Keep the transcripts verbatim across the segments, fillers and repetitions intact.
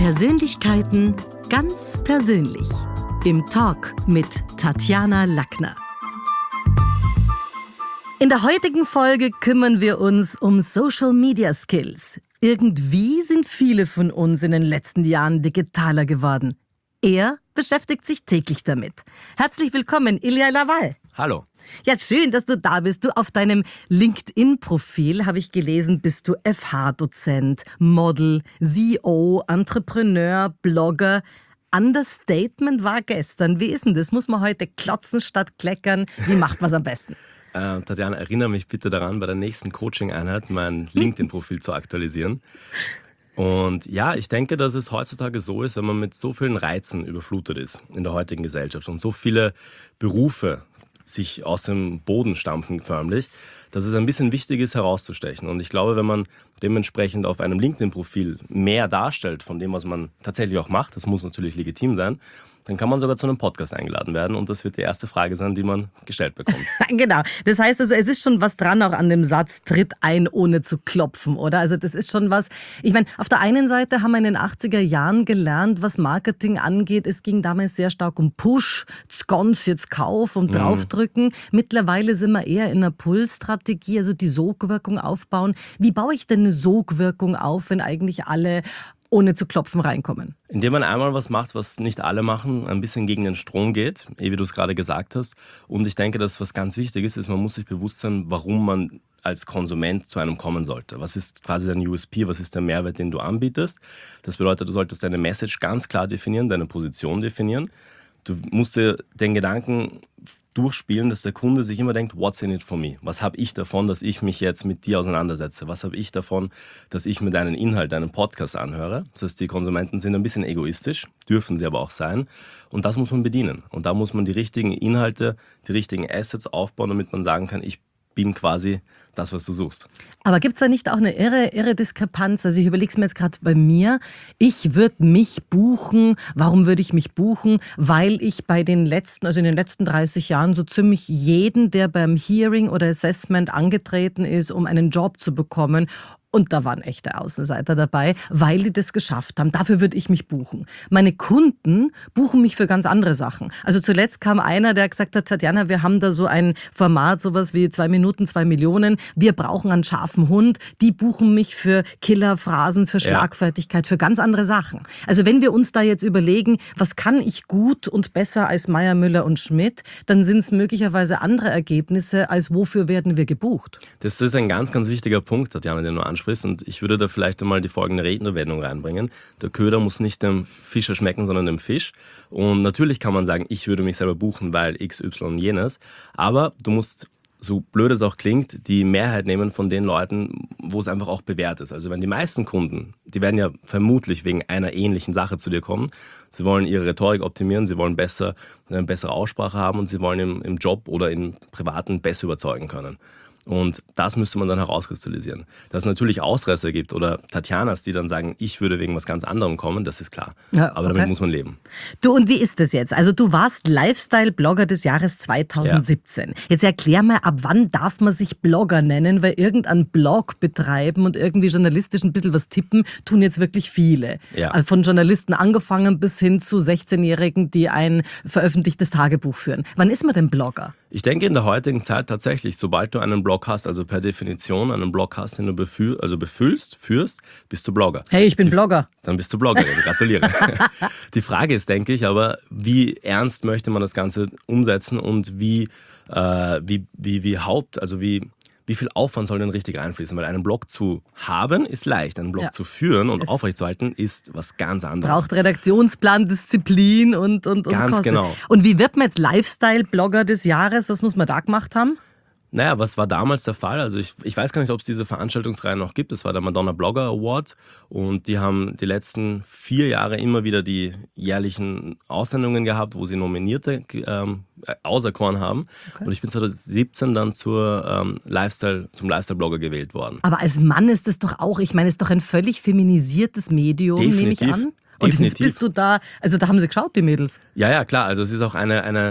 Persönlichkeiten ganz persönlich. Im Talk mit Tatjana Lackner. In der heutigen Folge kümmern wir uns um Social Media Skills. Irgendwie sind viele von uns in den letzten Jahren digitaler geworden. Er beschäftigt sich täglich damit. Herzlich willkommen, Ilja Lawal. Hallo. Ja, schön, dass du da bist. Du, auf deinem LinkedIn-Profil habe ich gelesen, bist du F H-Dozent, Model, C E O, Entrepreneur, Blogger. Understatement war gestern. Wie ist denn das? Muss man heute klotzen statt kleckern? Wie macht man es am besten? Äh, Tatjana, erinnere mich bitte daran, bei der nächsten Coaching-Einheit mein LinkedIn-Profil zu aktualisieren. Und ja, ich denke, dass es heutzutage so ist, wenn man mit so vielen Reizen überflutet ist in der heutigen Gesellschaft und so viele Berufe sich aus dem Boden stampfen förmlich, dass es ein bisschen wichtig ist, herauszustechen. Und ich glaube, wenn man dementsprechend auf einem LinkedIn-Profil mehr darstellt von dem, was man tatsächlich auch macht, das muss natürlich legitim sein, dann kann man sogar zu einem Podcast eingeladen werden und das wird die erste Frage sein, die man gestellt bekommt. Genau. Das heißt also, es ist schon was dran auch an dem Satz, tritt ein, ohne zu klopfen, oder? Also das ist schon was, ich meine, auf der einen Seite haben wir in den achtziger Jahren gelernt, was Marketing angeht. Es ging damals sehr stark um Push, Sconce, jetzt Kauf und draufdrücken. Mhm. Mittlerweile sind wir eher in einer Pull-Strategie, also die Sogwirkung aufbauen. Wie baue ich denn eine Sogwirkung auf, wenn eigentlich alle ohne zu klopfen reinkommen? Indem man einmal was macht, was nicht alle machen, ein bisschen gegen den Strom geht, wie du es gerade gesagt hast. Und ich denke, dass was ganz wichtig ist, ist, man muss sich bewusst sein, warum man als Konsument zu einem kommen sollte. Was ist quasi dein U S P, was ist der Mehrwert, den du anbietest? Das bedeutet, du solltest deine Message ganz klar definieren, deine Position definieren. Du musst dir den Gedanken durchspielen, dass der Kunde sich immer denkt, what's in it for me? Was habe ich davon, dass ich mich jetzt mit dir auseinandersetze? Was habe ich davon, dass ich mir deinen Inhalt, deinen Podcast anhöre? Das heißt, die Konsumenten sind ein bisschen egoistisch, dürfen sie aber auch sein. Und das muss man bedienen. Und da muss man die richtigen Inhalte, die richtigen Assets aufbauen, damit man sagen kann, ich bin quasi das, was du suchst. Aber gibt es da nicht auch eine irre, irre Diskrepanz? Also ich überlege es mir jetzt gerade bei mir. Ich würde mich buchen. Warum würde ich mich buchen? Weil ich bei den letzten, also in den letzten dreißig Jahren so ziemlich jeden, der beim Hearing oder Assessment angetreten ist, um einen Job zu bekommen, und da waren echte Außenseiter dabei, weil die das geschafft haben. Dafür würde ich mich buchen. Meine Kunden buchen mich für ganz andere Sachen. Also zuletzt kam einer, der gesagt hat, Tatjana, wir haben da so ein Format, sowas wie zwei Minuten, zwei Millionen. Wir brauchen einen scharfen Hund. Die buchen mich für Killerphrasen, für Schlagfertigkeit, für ganz andere Sachen. Also wenn wir uns da jetzt überlegen, was kann ich gut und besser als Meyer, Müller und Schmidt, dann sind es möglicherweise andere Ergebnisse, als wofür werden wir gebucht. Das ist ein ganz, ganz wichtiger Punkt, Tatjana, den du ansprichst. Und ich würde da vielleicht einmal die folgende Redewendung reinbringen. Der Köder muss nicht dem Fischer schmecken, sondern dem Fisch. Und natürlich kann man sagen, ich würde mich selber buchen, weil X, Y und jenes. Aber du musst, so blöd es auch klingt, die Mehrheit nehmen von den Leuten, wo es einfach auch bewährt ist. Also wenn die meisten Kunden, die werden ja vermutlich wegen einer ähnlichen Sache zu dir kommen. Sie wollen ihre Rhetorik optimieren, sie wollen besser, eine bessere Aussprache haben und sie wollen im, im Job oder im Privaten besser überzeugen können. Und das müsste man dann herauskristallisieren. Dass es natürlich Ausreißer gibt oder Tatjanas, die dann sagen, ich würde wegen was ganz anderem kommen, das ist klar. Ja, okay. Aber damit muss man leben. Du, und wie ist das jetzt? Also du warst Lifestyle-Blogger des Jahres zweitausendsiebzehn. Ja. Jetzt erklär mal, ab wann darf man sich Blogger nennen? Weil irgendeinen Blog betreiben und irgendwie journalistisch ein bisschen was tippen, tun jetzt wirklich viele. Ja. Also von Journalisten angefangen bis hin zu sechzehnjährigen, die ein veröffentlichtes Tagebuch führen. Wann ist man denn Blogger? Ich denke in der heutigen Zeit tatsächlich, sobald du einen Blog hast, also per Definition einen Blog hast, den du befühl, also befüllst, führst, bist du Blogger. Hey, ich bin Die, Blogger. Dann bist du Bloggerin, gratuliere. Die Frage ist, denke ich, aber wie ernst möchte man das Ganze umsetzen und wie, äh, wie, wie, wie Haupt, also wie... Wie viel Aufwand soll denn richtig reinfließen? Weil einen Blog zu haben ist leicht, einen Blog ja. zu führen und es aufrechtzuerhalten ist was ganz anderes. Braucht Redaktionsplan, Disziplin und und Ganz und genau. Und wie wird man jetzt Lifestyle-Blogger des Jahres? Was muss man da gemacht haben? Naja, was war damals der Fall? Also ich, ich weiß gar nicht, ob es diese Veranstaltungsreihe noch gibt. Das war der Madonna Blogger Award und die haben die letzten vier Jahre immer wieder die jährlichen Aussendungen gehabt, wo sie Nominierte ähm, auserkoren haben. Okay. Und ich bin zweitausendsiebzehn dann zur, ähm, Lifestyle, zum Lifestyle-Blogger gewählt worden. Aber als Mann ist das doch auch, ich meine, es ist doch ein völlig feminisiertes Medium, nehme ich an. Und Definitiv. jetzt bist du da, also da haben sie geschaut, die Mädels. Ja, ja, klar. Also es ist auch eine, eine,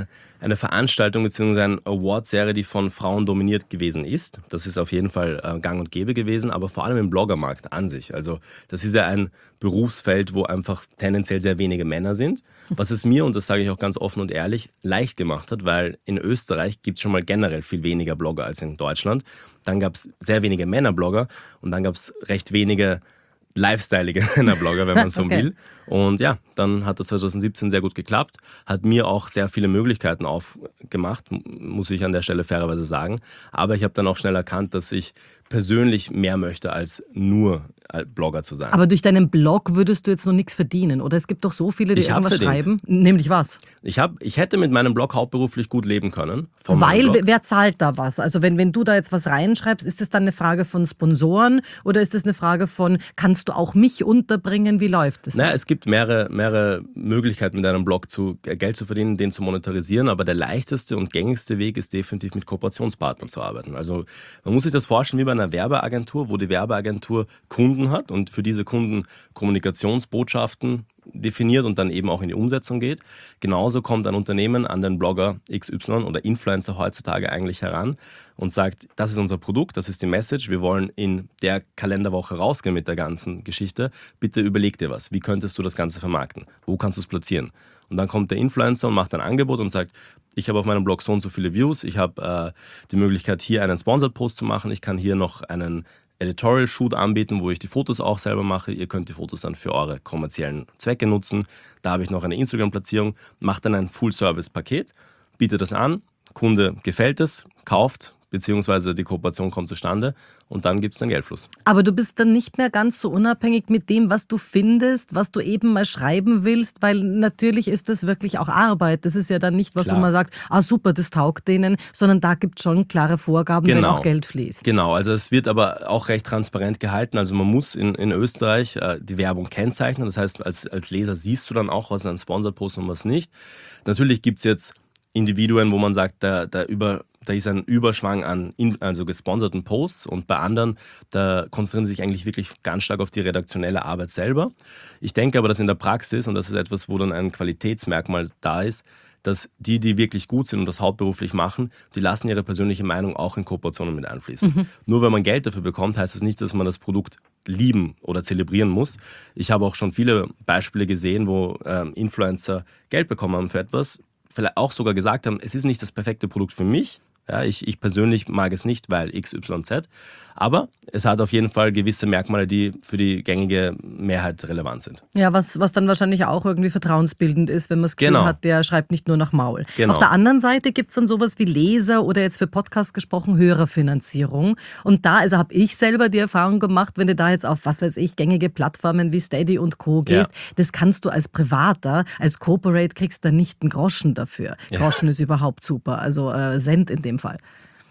eine Veranstaltung bzw. eine Award-Serie, die von Frauen dominiert gewesen ist. Das ist auf jeden Fall äh, gang und gäbe gewesen, aber vor allem im Bloggermarkt an sich. Also das ist ja ein Berufsfeld, wo einfach tendenziell sehr wenige Männer sind. Was es mir, und das sage ich auch ganz offen und ehrlich, leicht gemacht hat, weil in Österreich gibt es schon mal generell viel weniger Blogger als in Deutschland. Dann gab es sehr wenige Männerblogger und dann gab es recht wenige lifestyleige Männerblogger, wenn man so Okay. will. Und ja, dann hat das zwanzig siebzehn sehr gut geklappt, hat mir auch sehr viele Möglichkeiten aufgemacht, muss ich an der Stelle fairerweise sagen. Aber ich habe dann auch schnell erkannt, dass ich persönlich mehr möchte, als nur Blogger zu sein. Aber durch deinen Blog würdest du jetzt noch nichts verdienen, oder? Es gibt doch so viele, die Ich hab irgendwas verdient. schreiben. Nämlich was? Ich, hab, ich hätte mit meinem Blog hauptberuflich gut leben können. Von meinem Weil, Blog. wer zahlt da was? Also wenn, wenn du da jetzt was reinschreibst, ist das dann eine Frage von Sponsoren oder ist das eine Frage von, kannst du auch mich unterbringen? Wie läuft das? Naja, es gibt mehrere, mehrere Möglichkeiten, mit einem Blog zu, Geld zu verdienen, den zu monetarisieren, aber der leichteste und gängigste Weg ist definitiv mit Kooperationspartnern zu arbeiten. Also man muss sich das vorstellen wie bei einer Werbeagentur, wo die Werbeagentur Kunden hat und für diese Kunden Kommunikationsbotschaften definiert und dann eben auch in die Umsetzung geht. Genauso kommt ein Unternehmen an den Blogger X Y oder Influencer heutzutage eigentlich heran und sagt, das ist unser Produkt, das ist die Message, wir wollen in der Kalenderwoche rausgehen mit der ganzen Geschichte. Bitte überleg dir was, wie könntest du das Ganze vermarkten? Wo kannst du es platzieren? Und dann kommt der Influencer und macht ein Angebot und sagt, ich habe auf meinem Blog so und so viele Views, ich habe äh, die Möglichkeit, hier einen Sponsored Post zu machen, ich kann hier noch einen Editorial Shoot anbieten, wo ich die Fotos auch selber mache. Ihr könnt die Fotos dann für eure kommerziellen Zwecke nutzen. Da habe ich noch eine Instagram-Platzierung, macht dann ein Full-Service-Paket, bietet das an, Kunde gefällt es, kauft, beziehungsweise die Kooperation kommt zustande und dann gibt es einen Geldfluss. Aber du bist dann nicht mehr ganz so unabhängig mit dem, was du findest, was du eben mal schreiben willst, weil natürlich ist das wirklich auch Arbeit. Das ist ja dann nicht was, Klar. wo man sagt, ah super, das taugt denen, sondern da gibt es schon klare Vorgaben, wenn auch Geld fließt. Genau, also es wird aber auch recht transparent gehalten. Also man muss in, in Österreich äh, die Werbung kennzeichnen. Das heißt, als, als Leser siehst du dann auch, was ein Sponsored Post und was nicht. Natürlich gibt es jetzt Individuen, wo man sagt, da, da, über, da ist ein Überschwang an in, also gesponserten Posts und bei anderen, da konzentrieren sie sich eigentlich wirklich ganz stark auf die redaktionelle Arbeit selber. Ich denke aber, dass in der Praxis, und das ist etwas, wo dann ein Qualitätsmerkmal da ist, dass die, die wirklich gut sind und das hauptberuflich machen, die lassen ihre persönliche Meinung auch in Kooperationen mit einfließen. Mhm. Nur wenn man Geld dafür bekommt, heißt das nicht, dass man das Produkt lieben oder zelebrieren muss. Ich habe auch schon viele Beispiele gesehen, wo ähm, Influencer Geld bekommen haben für etwas, vielleicht auch sogar gesagt haben, es ist nicht das perfekte Produkt für mich. Ja, ich, ich persönlich mag es nicht, weil X Y Z. Aber es hat auf jeden Fall gewisse Merkmale, die für die gängige Mehrheit relevant sind. Ja, was, was dann wahrscheinlich auch irgendwie vertrauensbildend ist, wenn man das Gefühl Genau. hat, der schreibt nicht nur nach Maul. Genau. Auf der anderen Seite gibt es dann sowas wie Leser oder jetzt für Podcasts gesprochen Hörerfinanzierung. Und da, also habe ich selber die Erfahrung gemacht, wenn du da jetzt auf, was weiß ich, gängige Plattformen wie Steady und Co. gehst, ja. Das kannst du als Privater, als Corporate kriegst du nicht einen Groschen dafür. Ja. Groschen ist überhaupt super, also äh, Cent in dem Fall.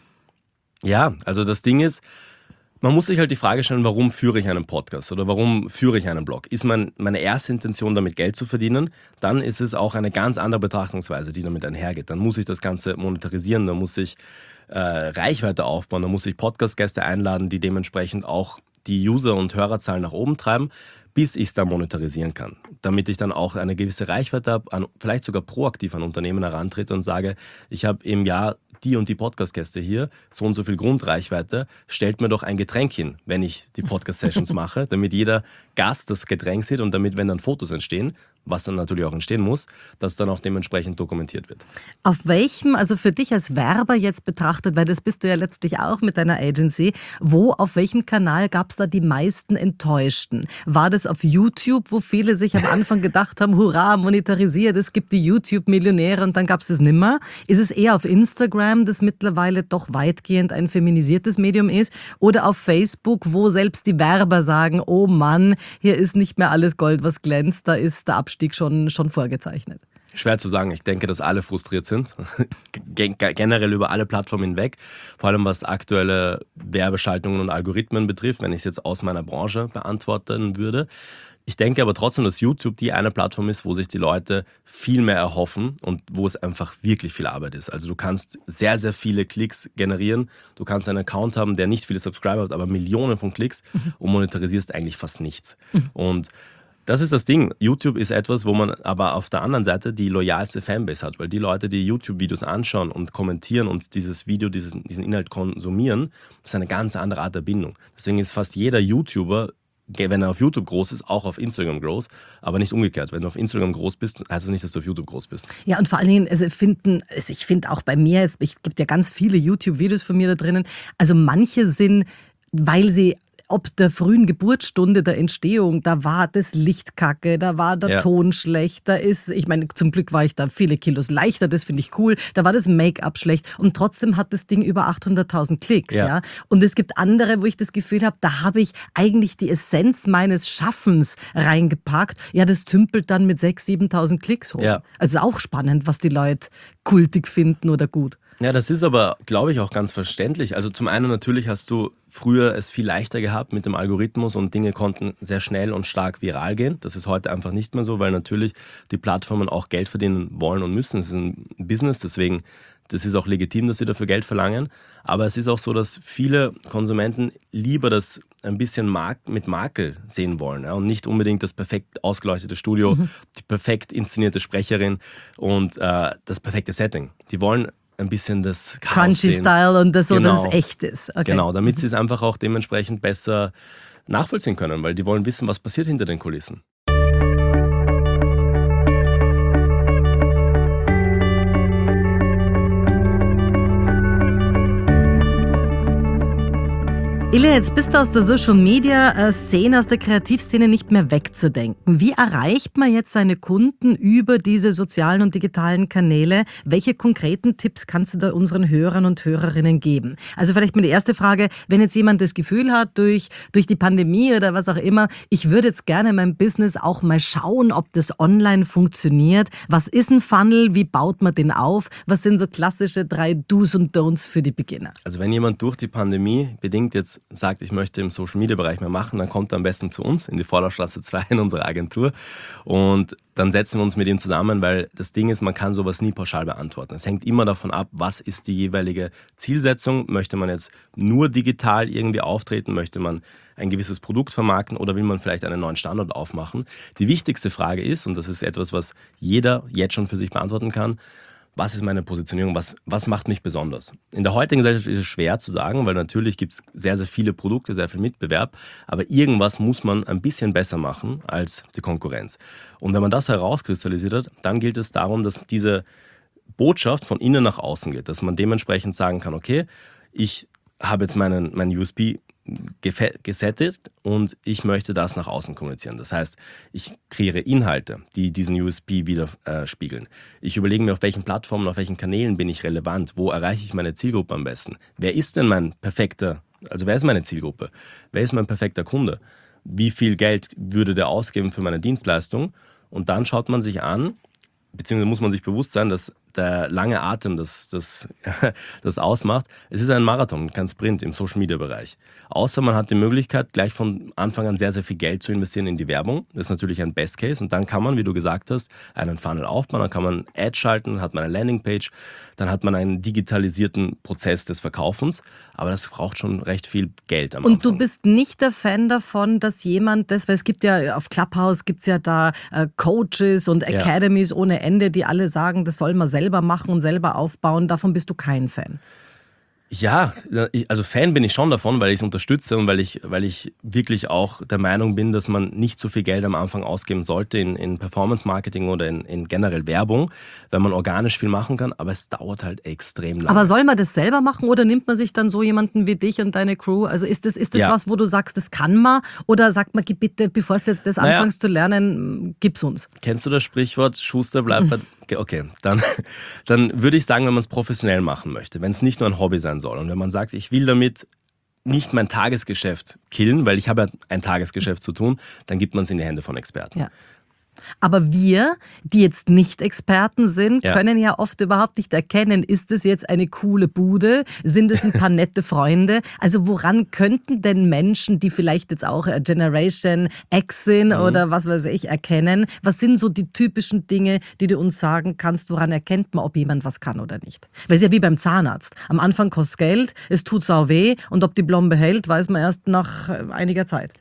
Ja, also das Ding ist, man muss sich halt die Frage stellen, warum führe ich einen Podcast oder warum führe ich einen Blog? Ist mein, meine erste Intention, damit Geld zu verdienen, dann ist es auch eine ganz andere Betrachtungsweise, die damit einhergeht. Dann muss ich das Ganze monetarisieren, dann muss ich äh, Reichweite aufbauen, dann muss ich Podcast-Gäste einladen, die dementsprechend auch die User- und Hörerzahlen nach oben treiben, bis ich es dann monetarisieren kann. Damit ich dann auch eine gewisse Reichweite habe, an, vielleicht sogar proaktiv an Unternehmen herantrete und sage, ich habe im Jahr die und die Podcast-Gäste hier, so und so viel Grundreichweite, stellt mir doch ein Getränk hin, wenn ich die Podcast-Sessions mache, damit jeder Gast das Getränk sieht und damit, wenn dann Fotos entstehen, was dann natürlich auch entstehen muss, das dann auch dementsprechend dokumentiert wird. Auf welchem, also für dich als Werber jetzt betrachtet, weil das bist du ja letztlich auch mit deiner Agency, wo, auf welchem Kanal gab es da die meisten Enttäuschten? War das auf YouTube, wo viele sich am Anfang gedacht haben, hurra, monetarisiert, es gibt die YouTube-Millionäre und dann gab es das nimmer? Ist es eher auf Instagram, das mittlerweile doch weitgehend ein feminisiertes Medium ist? Oder auf Facebook, wo selbst die Werber sagen, oh Mann, hier ist nicht mehr alles Gold, was glänzt, da ist der Abstieg schon, schon vorgezeichnet? Schwer zu sagen. Ich denke, dass alle frustriert sind. Generell über alle Plattformen hinweg. Vor allem was aktuelle Werbeschaltungen und Algorithmen betrifft, wenn ich es jetzt aus meiner Branche beantworten würde. Ich denke aber trotzdem, dass YouTube die eine Plattform ist, wo sich die Leute viel mehr erhoffen und wo es einfach wirklich viel Arbeit ist. Also du kannst sehr, sehr viele Klicks generieren. Du kannst einen Account haben, der nicht viele Subscriber hat, aber Millionen von Klicks und monetarisierst eigentlich fast nichts. Und Das ist das Ding. YouTube ist etwas, wo man aber auf der anderen Seite die loyalste Fanbase hat, weil die Leute, die YouTube-Videos anschauen und kommentieren und dieses Video, dieses, diesen Inhalt konsumieren, das ist eine ganz andere Art der Bindung. Deswegen ist fast jeder YouTuber, wenn er auf YouTube groß ist, auch auf Instagram groß, aber nicht umgekehrt. Wenn du auf Instagram groß bist, heißt das nicht, dass du auf YouTube groß bist. Ja, und vor allen Dingen, also finden, also ich finde auch bei mir, es gibt ja ganz viele YouTube-Videos von mir da drinnen, also manche sind, weil sie ob der frühen Geburtsstunde der Entstehung, da war das Licht kacke, da war der Ja. Ton schlecht, da ist, ich meine, zum Glück war ich da viele Kilos leichter, das finde ich cool, da war das Make-up schlecht und trotzdem hat das Ding über achthunderttausend Klicks, ja. Ja. Und es gibt andere, wo ich das Gefühl habe, da habe ich eigentlich die Essenz meines Schaffens reingepackt, ja, das tümpelt dann mit sechstausend, siebentausend Klicks hoch. Ja. Also auch spannend, was die Leute kultig finden oder gut. Ja, das ist aber, glaube ich, auch ganz verständlich. Also zum einen natürlich hast du früher es viel leichter gehabt mit dem Algorithmus und Dinge konnten sehr schnell und stark viral gehen. Das ist heute einfach nicht mehr so, weil natürlich die Plattformen auch Geld verdienen wollen und müssen. Es ist ein Business, deswegen das ist auch legitim, dass sie dafür Geld verlangen. Aber es ist auch so, dass viele Konsumenten lieber das ein bisschen Mark- mit Makel sehen wollen, ja, und nicht unbedingt das perfekt ausgeleuchtete Studio, mhm. die perfekt inszenierte Sprecherin und äh, das perfekte Setting. Die wollen ein bisschen das Chaos sehen. Crunchy-Style und das so, Genau. dass es echt ist. Okay. Genau, damit sie es einfach auch dementsprechend besser nachvollziehen können, weil die wollen wissen, was passiert hinter den Kulissen. Ilja, jetzt bist du aus der Social-Media-Szene, aus der Kreativszene nicht mehr wegzudenken. Wie erreicht man jetzt seine Kunden über diese sozialen und digitalen Kanäle? Welche konkreten Tipps kannst du da unseren Hörern und Hörerinnen geben? Also vielleicht mal die erste Frage, wenn jetzt jemand das Gefühl hat, durch, durch die Pandemie oder was auch immer, ich würde jetzt gerne mein Business auch mal schauen, ob das online funktioniert. Was ist ein Funnel? Wie baut man den auf? Was sind so klassische drei Do's und Don'ts für die Beginner? Also wenn jemand durch die Pandemie bedingt jetzt sagt, ich möchte im Social-Media-Bereich mehr machen, dann kommt er am besten zu uns in die Vorlaufstraße zwei in unsere Agentur und dann setzen wir uns mit ihm zusammen, weil das Ding ist, man kann sowas nie pauschal beantworten. Es hängt immer davon ab, was ist die jeweilige Zielsetzung. Möchte man jetzt nur digital irgendwie auftreten? Möchte man ein gewisses Produkt vermarkten oder will man vielleicht einen neuen Standort aufmachen? Die wichtigste Frage ist, und das ist etwas, was jeder jetzt schon für sich beantworten kann, was ist meine Positionierung, was, was macht mich besonders? In der heutigen Gesellschaft ist es schwer zu sagen, weil natürlich gibt es sehr, sehr viele Produkte, sehr viel Mitbewerb, aber irgendwas muss man ein bisschen besser machen als die Konkurrenz. Und wenn man das herauskristallisiert hat, dann gilt es darum, dass diese Botschaft von innen nach außen geht, dass man dementsprechend sagen kann, okay, ich habe jetzt meinen, meinen U S P gesettet und ich möchte das nach außen kommunizieren. Das heißt, ich kreiere Inhalte, die diesen U S P widerspiegeln. Ich überlege mir, auf welchen Plattformen, auf welchen Kanälen bin ich relevant, wo erreiche ich meine Zielgruppe am besten. Wer ist denn mein perfekter, also wer ist meine Zielgruppe? Wer ist mein perfekter Kunde? Wie viel Geld würde der ausgeben für meine Dienstleistung? Und dann schaut man sich an, beziehungsweise muss man sich bewusst sein, dass der lange Atem das, das, das ausmacht. Es ist ein Marathon, kein Sprint im Social-Media-Bereich. Außer man hat die Möglichkeit, gleich von Anfang an sehr, sehr viel Geld zu investieren in die Werbung. Das ist natürlich ein Best Case. Und dann kann man, wie du gesagt hast, einen Funnel aufbauen, dann kann man Ad schalten, dann hat man eine Landingpage, dann hat man einen digitalisierten Prozess des Verkaufens. Aber das braucht schon recht viel Geld am Und Anfang. du bist nicht der Fan davon, dass jemand das, weil es gibt ja auf Clubhouse gibt es ja da äh, Coaches und Academies ja. ohne Ende, die alle sagen, das soll man selber machen und selber aufbauen. Davon bist du kein Fan. Ja, also Fan bin ich schon davon, weil ich es unterstütze und weil ich, weil ich wirklich auch der Meinung bin, dass man nicht so viel Geld am Anfang ausgeben sollte in, in Performance-Marketing oder in, in generell Werbung, weil man organisch viel machen kann, aber es dauert halt extrem lange. Aber soll man das selber machen oder nimmt man sich dann so jemanden wie dich und deine Crew? Also ist das, ist das ja. was, wo du sagst, das kann man? Oder sagt man, gib bitte, bevor du jetzt das naja. anfängst zu lernen, gib's uns? Kennst du das Sprichwort, Schuster bleibt bei... Okay, dann, dann würde ich sagen, wenn man es professionell machen möchte, wenn es nicht nur ein Hobby sein soll und wenn man sagt, ich will damit nicht mein Tagesgeschäft killen, weil ich habe ja ein Tagesgeschäft zu tun, dann gibt man es in die Hände von Experten. Ja. Aber wir, die jetzt nicht Experten sind, ja. können ja oft überhaupt nicht erkennen, ist es jetzt eine coole Bude, sind es ein paar nette Freunde? Also woran könnten denn Menschen, die vielleicht jetzt auch Generation X sind mhm. oder was weiß ich, erkennen? Was sind so die typischen Dinge, die du uns sagen kannst, woran erkennt man, ob jemand was kann oder nicht? Weil es ist ja wie beim Zahnarzt. Am Anfang kostet es Geld, es tut sau weh und ob die Blombe hält, weiß man erst nach einiger Zeit.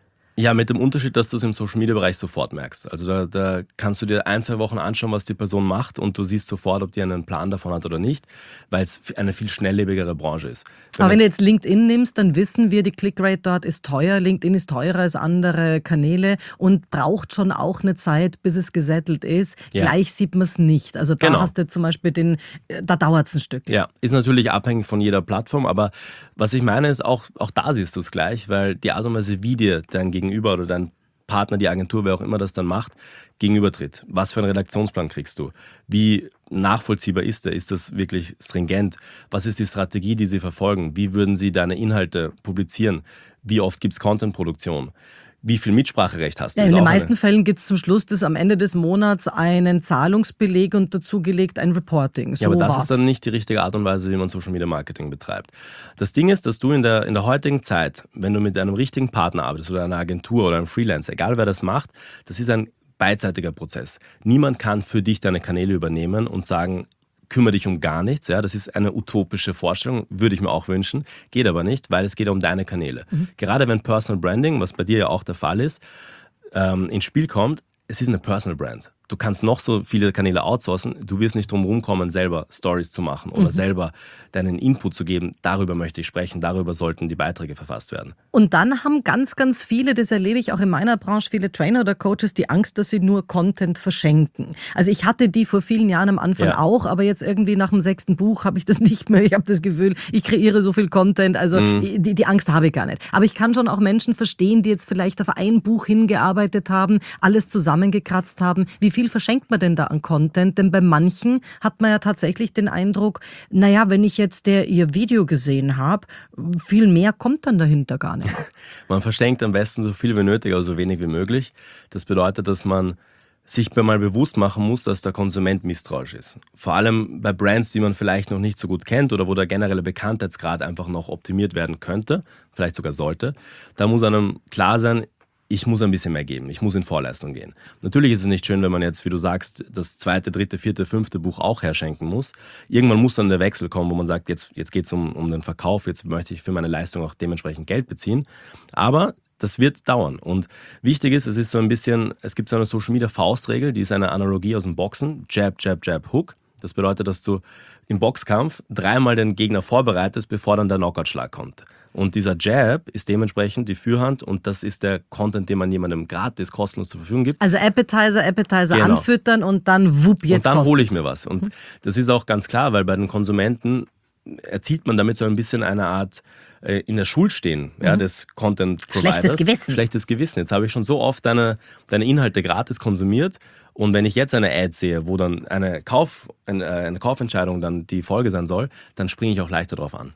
Ja, mit dem Unterschied, dass du es im Social-Media-Bereich sofort merkst. Also da, da kannst du dir ein, zwei Wochen anschauen, was die Person macht und du siehst sofort, ob die einen Plan davon hat oder nicht, weil es eine viel schnelllebigere Branche ist. Wenn Aber wenn du jetzt LinkedIn nimmst, dann wissen wir, die Clickrate dort ist teuer. LinkedIn ist teurer als andere Kanäle und braucht schon auch eine Zeit, bis es gesettelt ist. Ja. Gleich sieht man es nicht. Also da genau. hast du zum Beispiel den, da dauert es ein Stück. Ja, ist natürlich abhängig von jeder Plattform, aber was ich meine ist, auch, auch da siehst du es gleich, weil die Art und Weise, wie dir dein Gegenüber oder dein Partner, die Agentur, wer auch immer das dann macht, gegenübertritt. Was für einen Redaktionsplan kriegst du? Wie nachvollziehbar ist der? Ist das wirklich stringent? Was ist die Strategie, die sie verfolgen? Wie würden sie deine Inhalte publizieren? Wie oft gibt es Contentproduktion? Wie viel Mitspracherecht hast du? Ja, in den meisten Fällen gibt es zum Schluss des am Ende des Monats einen Zahlungsbeleg und dazugelegt ein Reporting. So ja, aber das war's. ist dann nicht die richtige Art und Weise, wie man Social Media Marketing betreibt. Das Ding ist, dass du in der, in der heutigen Zeit, wenn du mit einem richtigen Partner arbeitest oder einer Agentur oder einem Freelancer, egal wer das macht, das ist ein beidseitiger Prozess. Niemand kann für dich deine Kanäle übernehmen und sagen, kümmere dich um gar nichts. Ja, das ist eine utopische Vorstellung, würde ich mir auch wünschen. Geht aber nicht, weil es geht um deine Kanäle. Mhm. Gerade wenn Personal Branding, was bei dir ja auch der Fall ist, ähm, ins Spiel kommt, es ist eine Personal Brand. Du kannst noch so viele Kanäle outsourcen, du wirst nicht drum rumkommen, selber Stories zu machen oder mhm. selber deinen Input zu geben. Darüber möchte ich sprechen, darüber sollten die Beiträge verfasst werden. Und dann haben ganz, ganz viele, das erlebe ich auch in meiner Branche, viele Trainer oder Coaches, die Angst, dass sie nur Content verschenken. Also ich hatte die vor vielen Jahren am Anfang ja. auch, aber jetzt irgendwie nach dem sechsten Buch habe ich das nicht mehr. Ich habe das Gefühl, ich kreiere so viel Content, also mhm. die, die Angst habe ich gar nicht. Aber ich kann schon auch Menschen verstehen, die jetzt vielleicht auf ein Buch hingearbeitet haben, alles zusammengekratzt haben. Wie viel verschenkt man denn da an Content? Denn bei manchen hat man ja tatsächlich den Eindruck, naja, wenn ich jetzt der ihr Video gesehen habe, viel mehr kommt dann dahinter gar nicht. Man verschenkt am besten so viel wie nötig, aber so wenig wie möglich. Das bedeutet, dass man sich mal bewusst machen muss, dass der Konsument misstrauisch ist. Vor allem bei Brands, die man vielleicht noch nicht so gut kennt oder wo der generelle Bekanntheitsgrad einfach noch optimiert werden könnte, vielleicht sogar sollte. Da muss einem klar sein, ich muss ein bisschen mehr geben, ich muss in Vorleistung gehen. Natürlich ist es nicht schön, wenn man jetzt, wie du sagst, das zweite, dritte, vierte, fünfte Buch auch herschenken muss. Irgendwann muss dann der Wechsel kommen, wo man sagt, jetzt, jetzt geht es um, um den Verkauf, jetzt möchte ich für meine Leistung auch dementsprechend Geld beziehen. Aber das wird dauern. Und wichtig ist, es ist so ein bisschen, es gibt so eine Social-Media-Faustregel, die ist eine Analogie aus dem Boxen, Jab, Jab, Jab, Hook. Das bedeutet, dass du im Boxkampf dreimal den Gegner vorbereitest, bevor dann der Knockout-Schlag kommt. Und dieser Jab ist dementsprechend die Führhand und das ist der Content, den man jemandem gratis, kostenlos zur Verfügung gibt. Also Appetizer, Appetizer genau. anfüttern und dann wupp, jetzt Und dann hole ich mir was. Und das ist auch ganz klar, weil bei den Konsumenten erzielt man damit so ein bisschen eine Art äh, in der Schulstehen ja, mhm. des Content-Providers. Schlechtes Gewissen. Schlechtes Gewissen. Jetzt habe ich schon so oft deine, deine Inhalte gratis konsumiert und wenn ich jetzt eine Ad sehe, wo dann eine, Kauf, eine, eine Kaufentscheidung dann die Folge sein soll, dann springe ich auch leichter drauf an.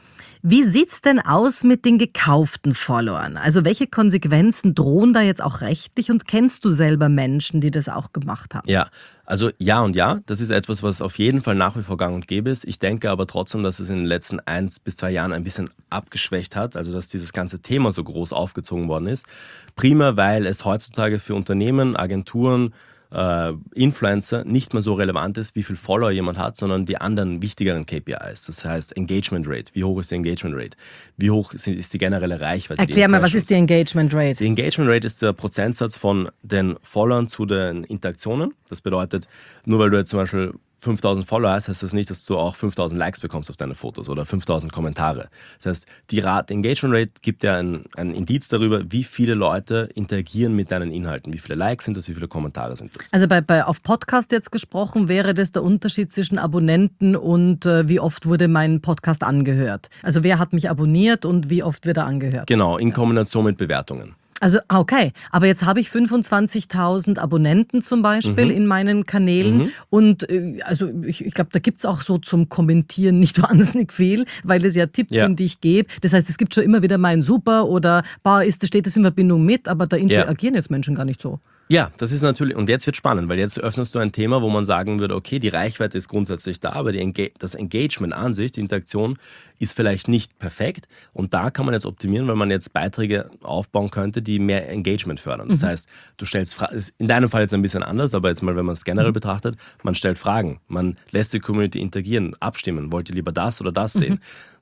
Wie sieht's denn aus mit den gekauften Followern? Also welche Konsequenzen drohen da jetzt auch rechtlich und kennst du selber Menschen, die das auch gemacht haben? Ja, also ja und ja, das ist etwas, was auf jeden Fall nach wie vor gang und gäbe ist. Ich denke aber trotzdem, dass es in den letzten eins bis zwei Jahren ein bisschen abgeschwächt hat, also dass dieses ganze Thema so groß aufgezogen worden ist. Primär, weil es heutzutage für Unternehmen, Agenturen, Uh, Influencer nicht mehr so relevant ist, wie viel Follower jemand hat, sondern die anderen wichtigeren K P Is. Das heißt Engagement Rate. Wie hoch ist die Engagement Rate? Wie hoch ist die generelle Reichweite? Erklär mal, was ist die Engagement Rate? Die Engagement Rate ist der Prozentsatz von den Followern zu den Interaktionen. Das bedeutet, nur weil du jetzt zum Beispiel fünftausend Follower hast, heißt das nicht, dass du auch fünftausend Likes bekommst auf deine Fotos oder fünftausend Kommentare. Das heißt, die Rate, Engagement Rate gibt ja ein, ein Indiz darüber, wie viele Leute interagieren mit deinen Inhalten. Wie viele Likes sind das, wie viele Kommentare sind das. Also bei, bei auf Podcast jetzt gesprochen, wäre das der Unterschied zwischen Abonnenten und äh, wie oft wurde mein Podcast angehört? Also wer hat mich abonniert und wie oft wird er angehört? Genau, in Kombination mit Bewertungen. Also okay, aber jetzt habe ich fünfundzwanzigtausend Abonnenten zum Beispiel mhm. in meinen Kanälen mhm. und äh, also ich, ich glaube, da gibt es auch so zum Kommentieren nicht wahnsinnig viel, weil es ja Tipps ja. sind, die ich gebe. Das heißt, es gibt schon immer wieder mal ein Super oder bah, ist, steht das in Verbindung mit, aber da interagieren ja. jetzt Menschen gar nicht so. Ja, das ist natürlich, und jetzt wird spannend, weil jetzt öffnest du ein Thema, wo man sagen würde, okay, die Reichweite ist grundsätzlich da, aber die Enga- das Engagement an sich, die Interaktion ist vielleicht nicht perfekt und da kann man jetzt optimieren, weil man jetzt Beiträge aufbauen könnte, die mehr Engagement fördern. Das mhm. heißt, du stellst Fragen, in deinem Fall jetzt ein bisschen anders, aber jetzt mal, wenn man es generell mhm. betrachtet, man stellt Fragen, man lässt die Community interagieren, abstimmen, wollt ihr lieber das oder das mhm. sehen?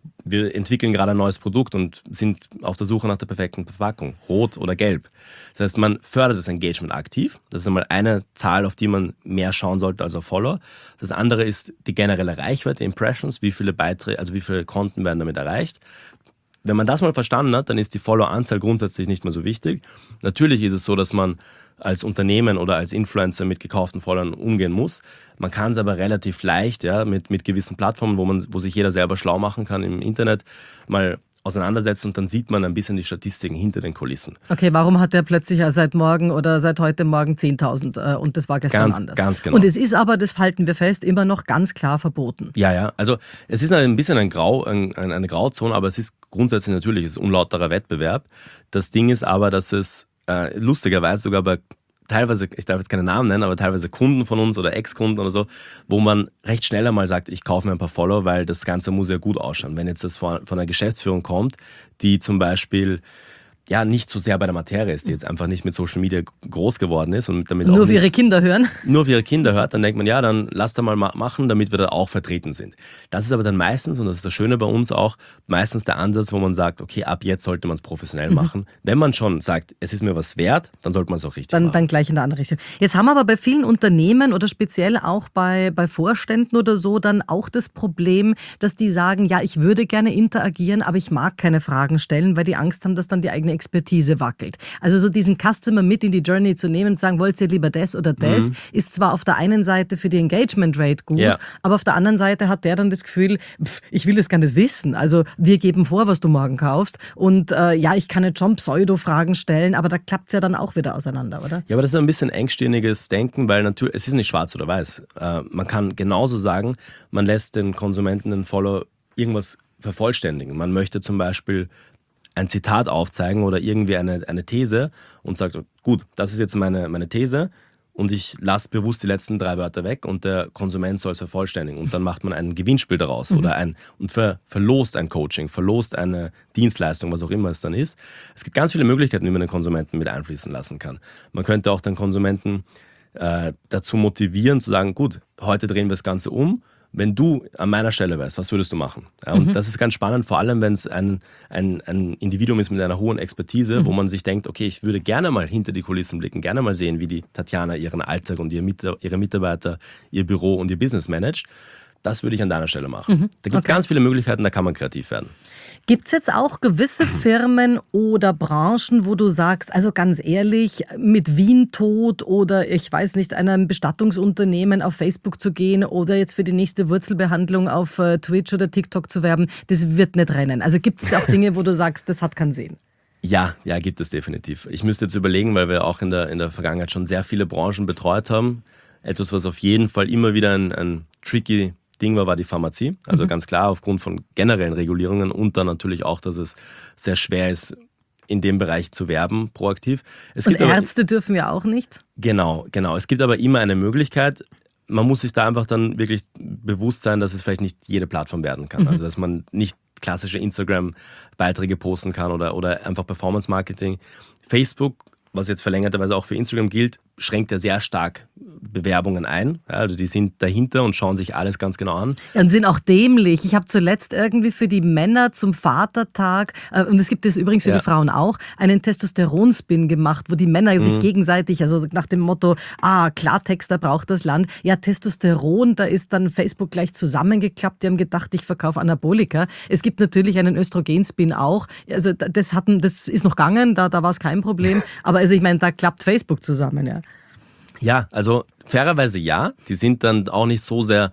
wir entwickeln gerade ein neues Produkt und sind auf der Suche nach der perfekten Verpackung, rot oder gelb. Das heißt, man fördert das Engagement aktiv. Das ist einmal eine Zahl, auf die man mehr schauen sollte als auf Follower. Das andere ist die generelle Reichweite, Impressions, wie viele Beiträge, also wie viele Konten werden damit erreicht. Wenn man das mal verstanden hat, dann ist die Follower-Anzahl grundsätzlich nicht mehr so wichtig. Natürlich ist es so, dass man als Unternehmen oder als Influencer mit gekauften Followern umgehen muss. Man kann es aber relativ leicht, ja, mit, mit gewissen Plattformen, wo, man, wo sich jeder selber schlau machen kann im Internet, mal auseinandersetzen und dann sieht man ein bisschen die Statistiken hinter den Kulissen. Okay, warum hat der plötzlich seit morgen oder seit heute Morgen zehntausend äh, und das war gestern ganz, anders? Ganz genau. Und es ist aber, das halten wir fest, immer noch ganz klar verboten. Ja, ja, also es ist ein bisschen ein Grau, ein, eine Grauzone, aber es ist grundsätzlich natürlich es ist unlauterer Wettbewerb. Das Ding ist aber, dass es äh, lustigerweise sogar bei teilweise, ich darf jetzt keine Namen nennen, aber teilweise Kunden von uns oder Ex-Kunden oder so, wo man recht schnell einmal sagt, ich kaufe mir ein paar Follower, weil das Ganze muss ja gut ausschauen. Wenn jetzt das von, von einer Geschäftsführung kommt, die zum Beispiel ja nicht so sehr bei der Materie ist, die jetzt einfach nicht mit Social Media groß geworden ist und damit Nur auch für ihre Kinder hören? Nur für ihre Kinder hört, dann denkt man, ja, dann lass da mal machen, damit wir da auch vertreten sind. Das ist aber dann meistens, und das ist das Schöne bei uns auch, meistens der Ansatz, wo man sagt, okay, ab jetzt sollte man es professionell mhm. machen. Wenn man schon sagt, es ist mir was wert, dann sollte man es auch richtig dann, machen. Dann gleich in der andere Richtung. Jetzt haben wir aber bei vielen Unternehmen oder speziell auch bei, bei Vorständen oder so dann auch das Problem, dass die sagen, ja, ich würde gerne interagieren, aber ich mag keine Fragen stellen, weil die Angst haben, dass dann die eigene Expertise wackelt. Also so diesen Customer mit in die Journey zu nehmen und sagen, wollt ihr lieber das oder das, mhm. ist zwar auf der einen Seite für die Engagement Rate gut, ja. aber auf der anderen Seite hat der dann das Gefühl, pff, ich will das gar nicht wissen. Also wir geben vor, was du morgen kaufst und äh, ja, ich kann jetzt schon Pseudo-Fragen stellen, aber da klappt es ja dann auch wieder auseinander, oder? Ja, aber das ist ein bisschen engstirniges Denken, weil natürlich, es ist nicht schwarz oder weiß. Äh, man kann genauso sagen, man lässt den Konsumenten, den Follower irgendwas vervollständigen. Man möchte zum Beispiel ein Zitat aufzeigen oder irgendwie eine, eine These und sagt, gut, das ist jetzt meine, meine These und ich lasse bewusst die letzten drei Wörter weg und der Konsument soll es vervollständigen. Und dann macht man ein Gewinnspiel daraus mhm. oder ein und ver, verlost ein Coaching, verlost eine Dienstleistung, was auch immer es dann ist. Es gibt ganz viele Möglichkeiten, wie man den Konsumenten mit einfließen lassen kann. Man könnte auch den Konsumenten äh, dazu motivieren, zu sagen, gut, heute drehen wir das Ganze um. Wenn du an meiner Stelle wärst, was würdest du machen? Ja, und mhm. das ist ganz spannend, vor allem wenn es ein, ein, ein Individuum ist mit einer hohen Expertise, mhm. wo man sich denkt, okay, ich würde gerne mal hinter die Kulissen blicken, gerne mal sehen, wie die Tatjana ihren Alltag und ihre Mitarbeiter, ihr Büro und ihr Business managt. Das würde ich an deiner Stelle machen. Mhm. Da gibt es okay. ganz viele Möglichkeiten, da kann man kreativ werden. Gibt es jetzt auch gewisse Firmen oder Branchen, wo du sagst, also ganz ehrlich, mit Wien-Tod oder ich weiß nicht, einem Bestattungsunternehmen auf Facebook zu gehen oder jetzt für die nächste Wurzelbehandlung auf äh, Twitch oder TikTok zu werben, das wird nicht rennen. Also gibt es auch Dinge, wo du sagst, das hat keinen Sinn? Ja, ja, gibt es definitiv. Ich müsste jetzt überlegen, weil wir auch in der, in der Vergangenheit schon sehr viele Branchen betreut haben. Etwas, was auf jeden Fall immer wieder ein, ein tricky Ding war, war die Pharmazie. Also mhm. ganz klar aufgrund von generellen Regulierungen und dann natürlich auch, dass es sehr schwer ist, in dem Bereich zu werben, proaktiv. Es und gibt Ärzte aber, dürfen ja auch nicht? Genau, genau. Es gibt aber immer eine Möglichkeit. Man muss sich da einfach dann wirklich bewusst sein, dass es vielleicht nicht jede Plattform werden kann. Mhm. Also dass man nicht klassische Instagram-Beiträge posten kann oder, oder einfach Performance-Marketing. Facebook, was jetzt verlängerterweise auch für Instagram gilt, schränkt ja sehr stark Bewerbungen ein. Ja, also die sind dahinter und schauen sich alles ganz genau an. Und sind auch dämlich. Ich habe zuletzt irgendwie für die Männer zum Vatertag, äh, und es gibt es übrigens für ja. die Frauen auch, einen Testosteronspin gemacht, wo die Männer mhm. sich gegenseitig, also nach dem Motto, ah, Klartext, da braucht das Land. Ja, Testosteron, da ist dann Facebook gleich zusammengeklappt. Die haben gedacht, ich verkaufe Anabolika. Es gibt natürlich einen Östrogenspin auch. Also das, hatten, das ist noch gegangen, da, da war es kein Problem. Aber also ich meine, da klappt Facebook zusammen, ja. Ja, also fairerweise ja. Die sind dann auch nicht so sehr,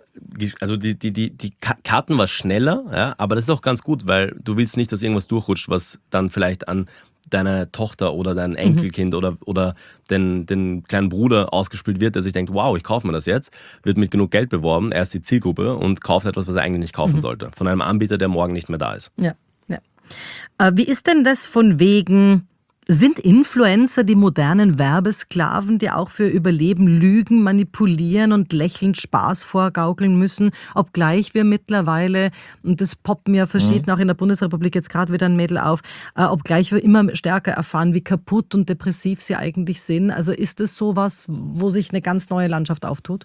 also die, die, die, die Karten war schneller, ja, aber das ist auch ganz gut, weil du willst nicht, dass irgendwas durchrutscht, was dann vielleicht an deine Tochter oder dein Enkelkind mhm. oder, oder den, den kleinen Bruder ausgespielt wird, der sich denkt, wow, ich kaufe mir das jetzt, wird mit genug Geld beworben, er ist die Zielgruppe und kauft etwas, was er eigentlich nicht kaufen mhm. sollte, von einem Anbieter, der morgen nicht mehr da ist. Ja, ja. Äh, wie ist denn das von wegen... Sind Influencer die modernen Werbesklaven, die auch für Überleben lügen, manipulieren und lächelnd Spaß vorgaukeln müssen, obgleich wir mittlerweile, und das poppen ja verschieden, mhm. auch in der Bundesrepublik jetzt gerade wieder ein Mädel auf, äh, obgleich wir immer stärker erfahren, wie kaputt und depressiv sie eigentlich sind. Also ist das sowas, wo sich eine ganz neue Landschaft auftut?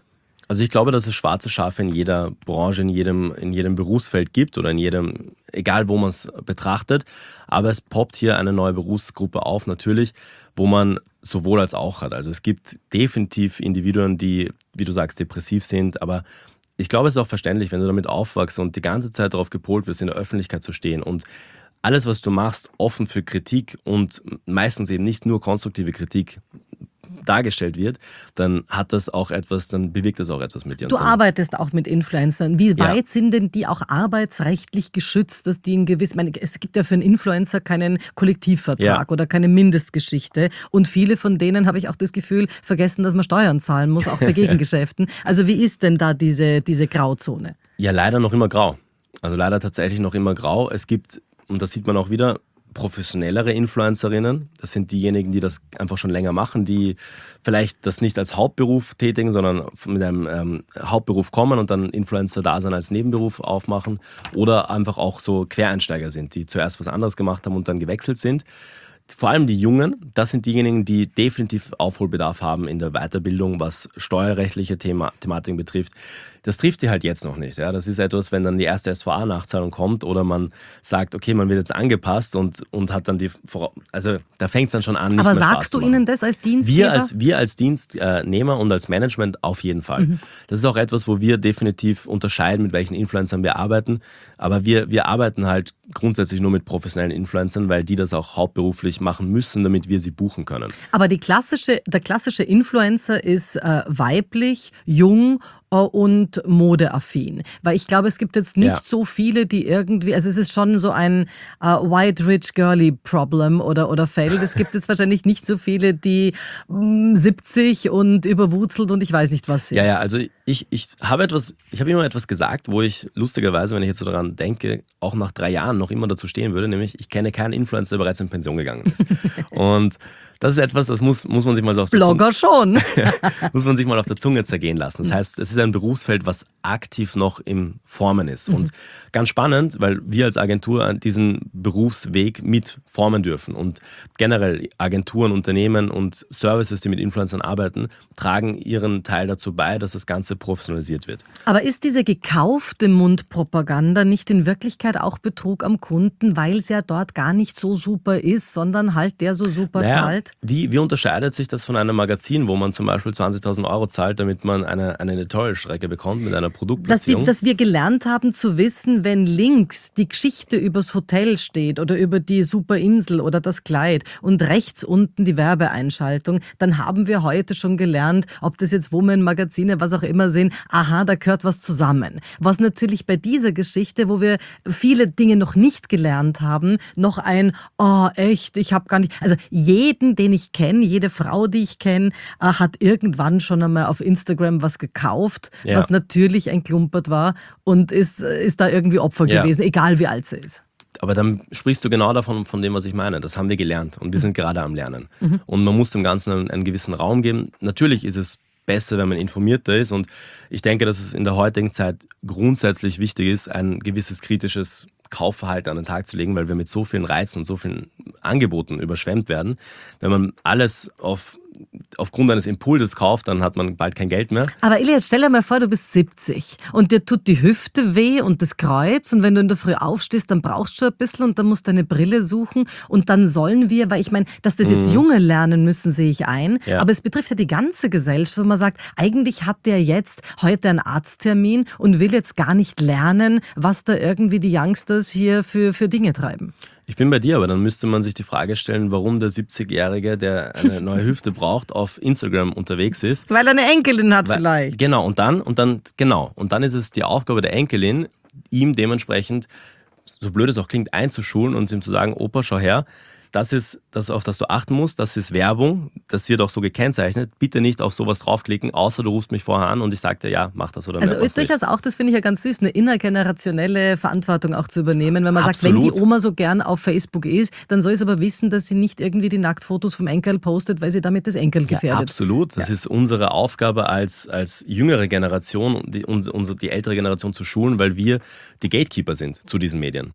Also ich glaube, dass es schwarze Schafe in jeder Branche, in jedem, in jedem Berufsfeld gibt oder in jedem, egal wo man es betrachtet. Aber es poppt hier eine neue Berufsgruppe auf, natürlich, wo man sowohl als auch hat. Also es gibt definitiv Individuen, die, wie du sagst, depressiv sind, aber ich glaube, es ist auch verständlich, wenn du damit aufwachst und die ganze Zeit darauf gepolt wirst, in der Öffentlichkeit zu stehen und alles, was du machst, offen für Kritik und meistens eben nicht nur konstruktive Kritik dargestellt wird, dann hat das auch etwas, dann bewirkt das auch etwas mit dir. Du arbeitest auch mit Influencern. Wie weit Ja. sind denn die auch arbeitsrechtlich geschützt, dass die ein gewiss, ich meine, es gibt ja für einen Influencer keinen Kollektivvertrag Ja. oder keine Mindestgeschichte und viele von denen, habe ich auch das Gefühl, vergessen, dass man Steuern zahlen muss, auch bei Gegengeschäften. Also wie ist denn da diese, diese Grauzone? Ja, leider noch immer grau. Also leider tatsächlich noch immer grau. Es gibt, und das sieht man auch wieder, professionellere Influencerinnen. Das sind diejenigen, die das einfach schon länger machen, die vielleicht das nicht als Hauptberuf tätigen, sondern mit einem ähm, Hauptberuf kommen und dann Influencer-Dasein als Nebenberuf aufmachen oder einfach auch so Quereinsteiger sind, die zuerst was anderes gemacht haben und dann gewechselt sind. Vor allem die Jungen, das sind diejenigen, die definitiv Aufholbedarf haben in der Weiterbildung, was steuerrechtliche Thema, Thematiken betrifft. Das trifft die halt jetzt noch nicht. Ja. Das ist etwas, wenn dann die erste S V A-Nachzahlung kommt oder man sagt, okay, man wird jetzt angepasst und, und hat dann die, Vora- also da fängt es dann schon an, nicht Aber mehr Spaß sagst zu du machen. ihnen das als Dienstgeber? Wir als, wir als Dienstnehmer und als Management auf jeden Fall. Mhm. Das ist auch etwas, wo wir definitiv unterscheiden, mit welchen Influencern wir arbeiten. Aber wir, wir arbeiten halt grundsätzlich nur mit professionellen Influencern, weil die das auch hauptberuflich machen müssen, damit wir sie buchen können. Aber die klassische, der klassische Influencer ist äh, weiblich, jung äh, und modeaffin. Weil ich glaube, es gibt jetzt nicht Ja. so viele, die irgendwie, also es ist schon so ein äh, White Rich Girly Problem oder, oder Feld. Es gibt jetzt wahrscheinlich nicht so viele, die mh, siebzig und überwurzelt und ich weiß nicht was sind. Ja, ja, also ich, ich habe etwas, ich habe immer etwas gesagt, wo ich lustigerweise, wenn ich jetzt so daran denke, auch nach drei Jahren noch immer dazu stehen würde, nämlich ich kenne keinen Influencer, der bereits in Pension gegangen ist. Und das ist etwas, das muss, muss man sich mal so auf der Zunge, Blogger schon. muss man sich mal auf der Zunge zergehen lassen. Das heißt, es ist ein Berufsfeld, was aktiv noch im Formen ist. Mhm. Und ganz spannend, weil wir als Agentur diesen Berufsweg mit formen dürfen. Und generell Agenturen, Unternehmen und Services, die mit Influencern arbeiten, tragen ihren Teil dazu bei, dass das Ganze professionalisiert wird. Aber ist diese gekaufte Mundpropaganda nicht in Wirklichkeit auch Betrug am Kunden, weil es ja dort gar nicht so super ist, sondern halt der so super Naja, zahlt? Wie, wie unterscheidet sich das von einem Magazin, wo man zum Beispiel zwanzigtausend Euro zahlt, damit man eine, eine Editorial-Strecke bekommt mit einer Dass, die, Produktplatzierung? dass wir gelernt haben zu wissen, wenn links die Geschichte übers Hotel steht oder über die super Insel oder das Kleid und rechts unten die Werbeeinschaltung, dann haben wir heute schon gelernt, ob das jetzt Women, Magazine, was auch immer sind, aha, da gehört was zusammen. Was natürlich bei dieser Geschichte, wo wir viele Dinge noch nicht gelernt haben, noch ein, oh echt, ich habe gar nicht, also jeden, den ich kenne, jede Frau, die ich kenne, äh, hat irgendwann schon einmal auf Instagram was gekauft, Ja. was natürlich ein Klumpert war und ist, ist da irgendwie Opfer Ja. gewesen, egal wie alt sie ist. Aber dann sprichst du genau davon, von dem, was ich meine. Das haben wir gelernt und wir sind gerade am Lernen. Und man muss dem Ganzen einen, einen gewissen Raum geben. Natürlich ist es besser, wenn man informierter ist und ich denke, dass es in der heutigen Zeit grundsätzlich wichtig ist, ein gewisses kritisches Kaufverhalten an den Tag zu legen, weil wir mit so vielen Reizen und so vielen Angeboten überschwemmt werden. Wenn man alles auf, aufgrund eines Impulses kauft, dann hat man bald kein Geld mehr. Aber Ilja, jetzt stell dir mal vor, du bist siebzig und dir tut die Hüfte weh und das Kreuz und wenn du in der Früh aufstehst, dann brauchst du schon ein bisschen und dann musst du deine Brille suchen und dann sollen wir, weil ich meine, dass das jetzt Junge lernen müssen, sehe ich ein, Ja. aber es betrifft ja die ganze Gesellschaft, wo man sagt, eigentlich hat der jetzt heute einen Arzttermin und will jetzt gar nicht lernen, was da irgendwie die Youngsters hier für, für Dinge treiben. Ich bin bei dir, aber dann müsste man sich die Frage stellen, warum der siebzigjährige, der eine neue Hüfte braucht, auf Instagram unterwegs ist. Weil er eine Enkelin hat Weil- vielleicht. Genau, und dann, und dann, genau, und dann ist es die Aufgabe der Enkelin, ihm dementsprechend, so blöd es auch klingt, einzuschulen und ihm zu sagen, Opa, schau her, das ist das, auf das du achten musst, das ist Werbung, das wird auch so gekennzeichnet. Bitte nicht auf sowas draufklicken, außer du rufst mich vorher an und ich sage dir, ja, mach das oder Also mach das nicht. durchaus auch, das finde ich ja ganz süß, eine innergenerationelle Verantwortung auch zu übernehmen. Wenn man sagt, wenn Absolut. die Oma so gern auf Facebook ist, dann soll sie aber wissen, dass sie nicht irgendwie die Nacktfotos vom Enkel postet, weil sie damit das Enkel Ja, gefährdet. absolut. Das ist unsere Aufgabe als, als jüngere Generation, die, unsere, unsere, die ältere Generation zu schulen, weil wir die Gatekeeper sind zu diesen Medien.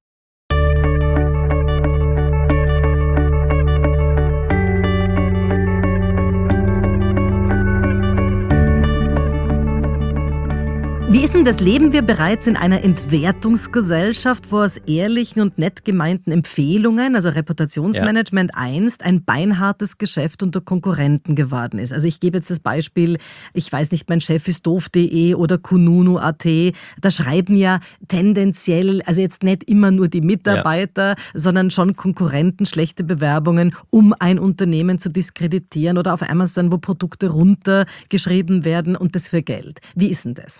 Wie ist denn das? Leben wir bereits in einer Entwertungsgesellschaft, wo aus ehrlichen und nett gemeinten Empfehlungen, also Reputationsmanagement, ja. einst ein beinhartes Geschäft unter Konkurrenten geworden ist? Also ich gebe jetzt das Beispiel, ich weiß nicht, mein Chef ist doof punkt de oder kununu punkt at. Da schreiben ja tendenziell, also jetzt nicht immer nur die Mitarbeiter, ja. sondern schon Konkurrenten schlechte Bewerbungen, um ein Unternehmen zu diskreditieren, oder auf Amazon, wo Produkte runtergeschrieben werden und das für Geld. Wie ist denn das?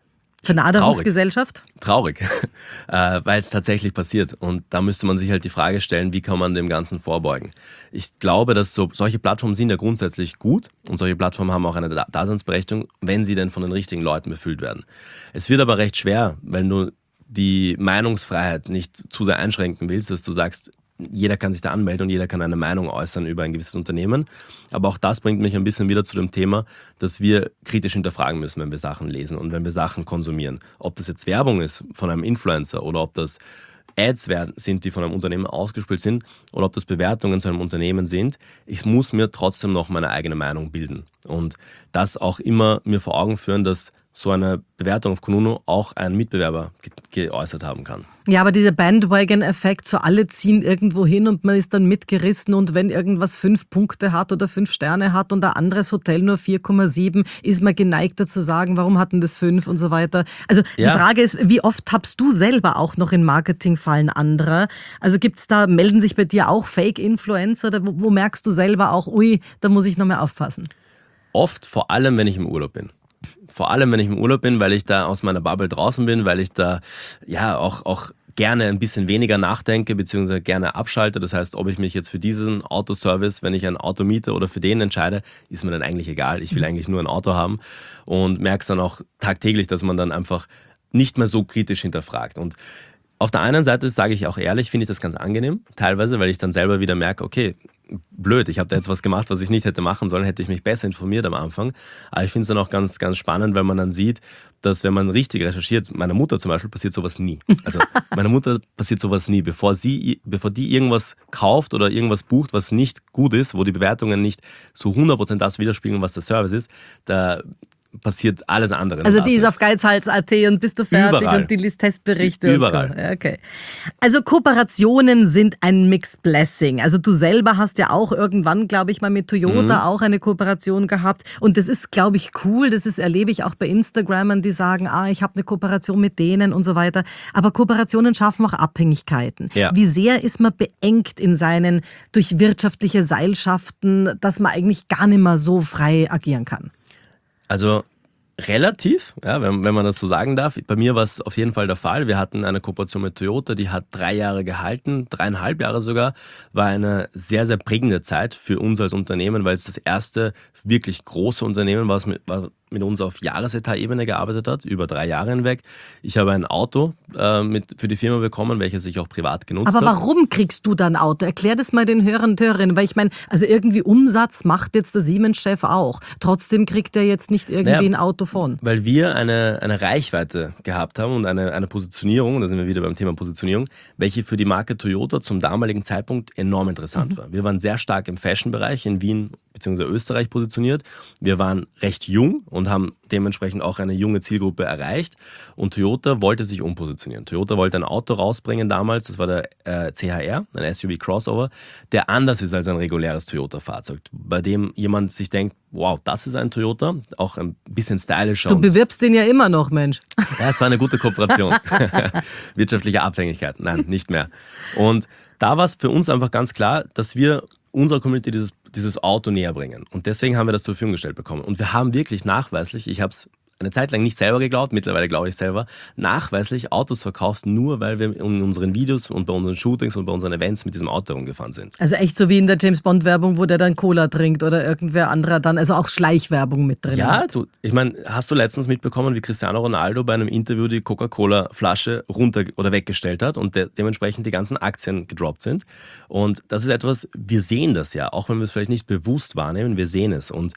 Vernaderungsgesellschaft? Traurig, Traurig. äh, weil es tatsächlich passiert. Und da müsste man sich halt die Frage stellen, wie kann man dem Ganzen vorbeugen. Ich glaube, dass so, solche Plattformen sind ja grundsätzlich gut und solche Plattformen haben auch eine Daseinsberechtigung, wenn sie denn von den richtigen Leuten befüllt werden. Es wird aber recht schwer, weil du die Meinungsfreiheit nicht zu sehr einschränken willst, dass du sagst, jeder kann sich da anmelden und jeder kann eine Meinung äußern über ein gewisses Unternehmen. Aber auch das bringt mich ein bisschen wieder zu dem Thema, dass wir kritisch hinterfragen müssen, wenn wir Sachen lesen und wenn wir Sachen konsumieren. Ob das jetzt Werbung ist von einem Influencer oder ob das Ads sind, die von einem Unternehmen ausgespielt sind oder ob das Bewertungen zu einem Unternehmen sind. Ich muss mir trotzdem noch meine eigene Meinung bilden und das auch immer mir vor Augen führen, dass so eine Bewertung auf kununu auch ein Mitbewerber ge- geäußert haben kann. Ja, aber dieser Bandwagon-Effekt, so alle ziehen irgendwo hin und man ist dann mitgerissen und wenn irgendwas fünf Punkte hat oder fünf Sterne hat und ein anderes Hotel nur vier Komma sieben, ist man geneigter zu sagen, warum hatten das fünf und so weiter. Also die ja. Frage ist, wie oft tappst du selber auch noch in Marketingfallen anderer? Also gibt's da, melden sich bei dir auch Fake-Influencer oder wo, wo merkst du selber auch, ui, da muss ich noch mehr aufpassen? Oft, vor allem, wenn ich im Urlaub bin. Vor allem, wenn ich im Urlaub bin, weil ich da aus meiner Bubble draußen bin, weil ich da ja auch, auch gerne ein bisschen weniger nachdenke, beziehungsweise gerne abschalte. Das heißt, ob ich mich jetzt für diesen Autoservice, wenn ich ein Auto miete oder für den entscheide, ist mir dann eigentlich egal. Ich will eigentlich nur ein Auto haben und merke es dann auch tagtäglich, dass man dann einfach nicht mehr so kritisch hinterfragt. Und auf der einen Seite, sage ich auch ehrlich, finde ich das ganz angenehm, teilweise, weil ich dann selber wieder merke, okay, blöd, ich habe da jetzt was gemacht, was ich nicht hätte machen sollen, hätte ich mich besser informiert am Anfang. Aber ich finde es dann auch ganz, ganz spannend, weil man dann sieht, dass wenn man richtig recherchiert, meiner Mutter zum Beispiel passiert sowas nie. Also meiner Mutter passiert sowas nie. Bevor sie, bevor die irgendwas kauft oder irgendwas bucht, was nicht gut ist, wo die Bewertungen nicht zu hundert Prozent das widerspiegeln, was der Service ist, da passiert alles andere. Also die ist auf geizhals punkt at und bist du fertig Überall. Und die liest Testberichte. Überall. Ja, okay. Also Kooperationen sind ein Mixed Blessing. Also du selber hast ja auch irgendwann, glaube ich, mal mit Toyota mhm. auch eine Kooperation gehabt. Und das ist, glaube ich, cool. Das ist, erlebe ich auch bei Instagramern, die sagen, ah, ich habe eine Kooperation mit denen und so weiter. Aber Kooperationen schaffen auch Abhängigkeiten. Ja. Wie sehr ist man beengt in seinen durch wirtschaftliche Seilschaften, dass man eigentlich gar nicht mehr so frei agieren kann? Also relativ, ja, wenn, wenn man das so sagen darf. Bei mir war es auf jeden Fall der Fall. Wir hatten eine Kooperation mit Toyota, die hat drei Jahre gehalten, dreieinhalb Jahre sogar. War eine sehr, sehr prägende Zeit für uns als Unternehmen, weil es das erste wirklich große Unternehmen war, was mit, war mit uns auf Jahresetat-Ebene gearbeitet hat, über drei Jahre hinweg. Ich habe ein Auto äh, mit, für die Firma bekommen, welches ich auch privat genutzt habe. Aber warum kriegst du dann ein Auto? Erklär das mal den Hörern und Hörerinnen, weil ich meine, also irgendwie Umsatz macht jetzt der Siemens-Chef auch. Trotzdem kriegt er jetzt nicht irgendwie naja, ein Auto von. Weil wir eine, eine Reichweite gehabt haben und eine, eine Positionierung, da sind wir wieder beim Thema Positionierung, welche für die Marke Toyota zum damaligen Zeitpunkt enorm interessant mhm. war. Wir waren sehr stark im Fashion-Bereich in Wien bzw. Österreich positioniert. Wir waren recht jung und haben dementsprechend auch eine junge Zielgruppe erreicht. Und Toyota wollte sich umpositionieren. Toyota wollte ein Auto rausbringen damals, das war der äh, C H R, ein S U V-Crossover, der anders ist als ein reguläres Toyota-Fahrzeug, bei dem jemand sich denkt, wow, das ist ein Toyota, auch ein bisschen stylischer. Du bewirbst den ja immer noch, Mensch. Ja, es war eine gute Kooperation. Wirtschaftliche Abhängigkeit, nein, nicht mehr. Und da war es für uns einfach ganz klar, dass wir unserer Community dieses, dieses Auto näher bringen. Und deswegen haben wir das zur Verfügung gestellt bekommen. Und wir haben wirklich nachweislich, ich habe es eine Zeit lang nicht selber geglaubt, mittlerweile glaube ich selber, nachweislich Autos verkauft, nur weil wir in unseren Videos und bei unseren Shootings und bei unseren Events mit diesem Auto rumgefahren sind. Also echt so wie in der James-Bond-Werbung, wo der dann Cola trinkt oder irgendwer anderer dann, also auch Schleichwerbung mit drin. Ja, hat. du, ich meine, hast du letztens mitbekommen, wie Cristiano Ronaldo bei einem Interview die Coca-Cola-Flasche runter oder weggestellt hat und de- dementsprechend die ganzen Aktien gedroppt sind. Und das ist etwas, wir sehen das ja, auch wenn wir es vielleicht nicht bewusst wahrnehmen, wir sehen es. Und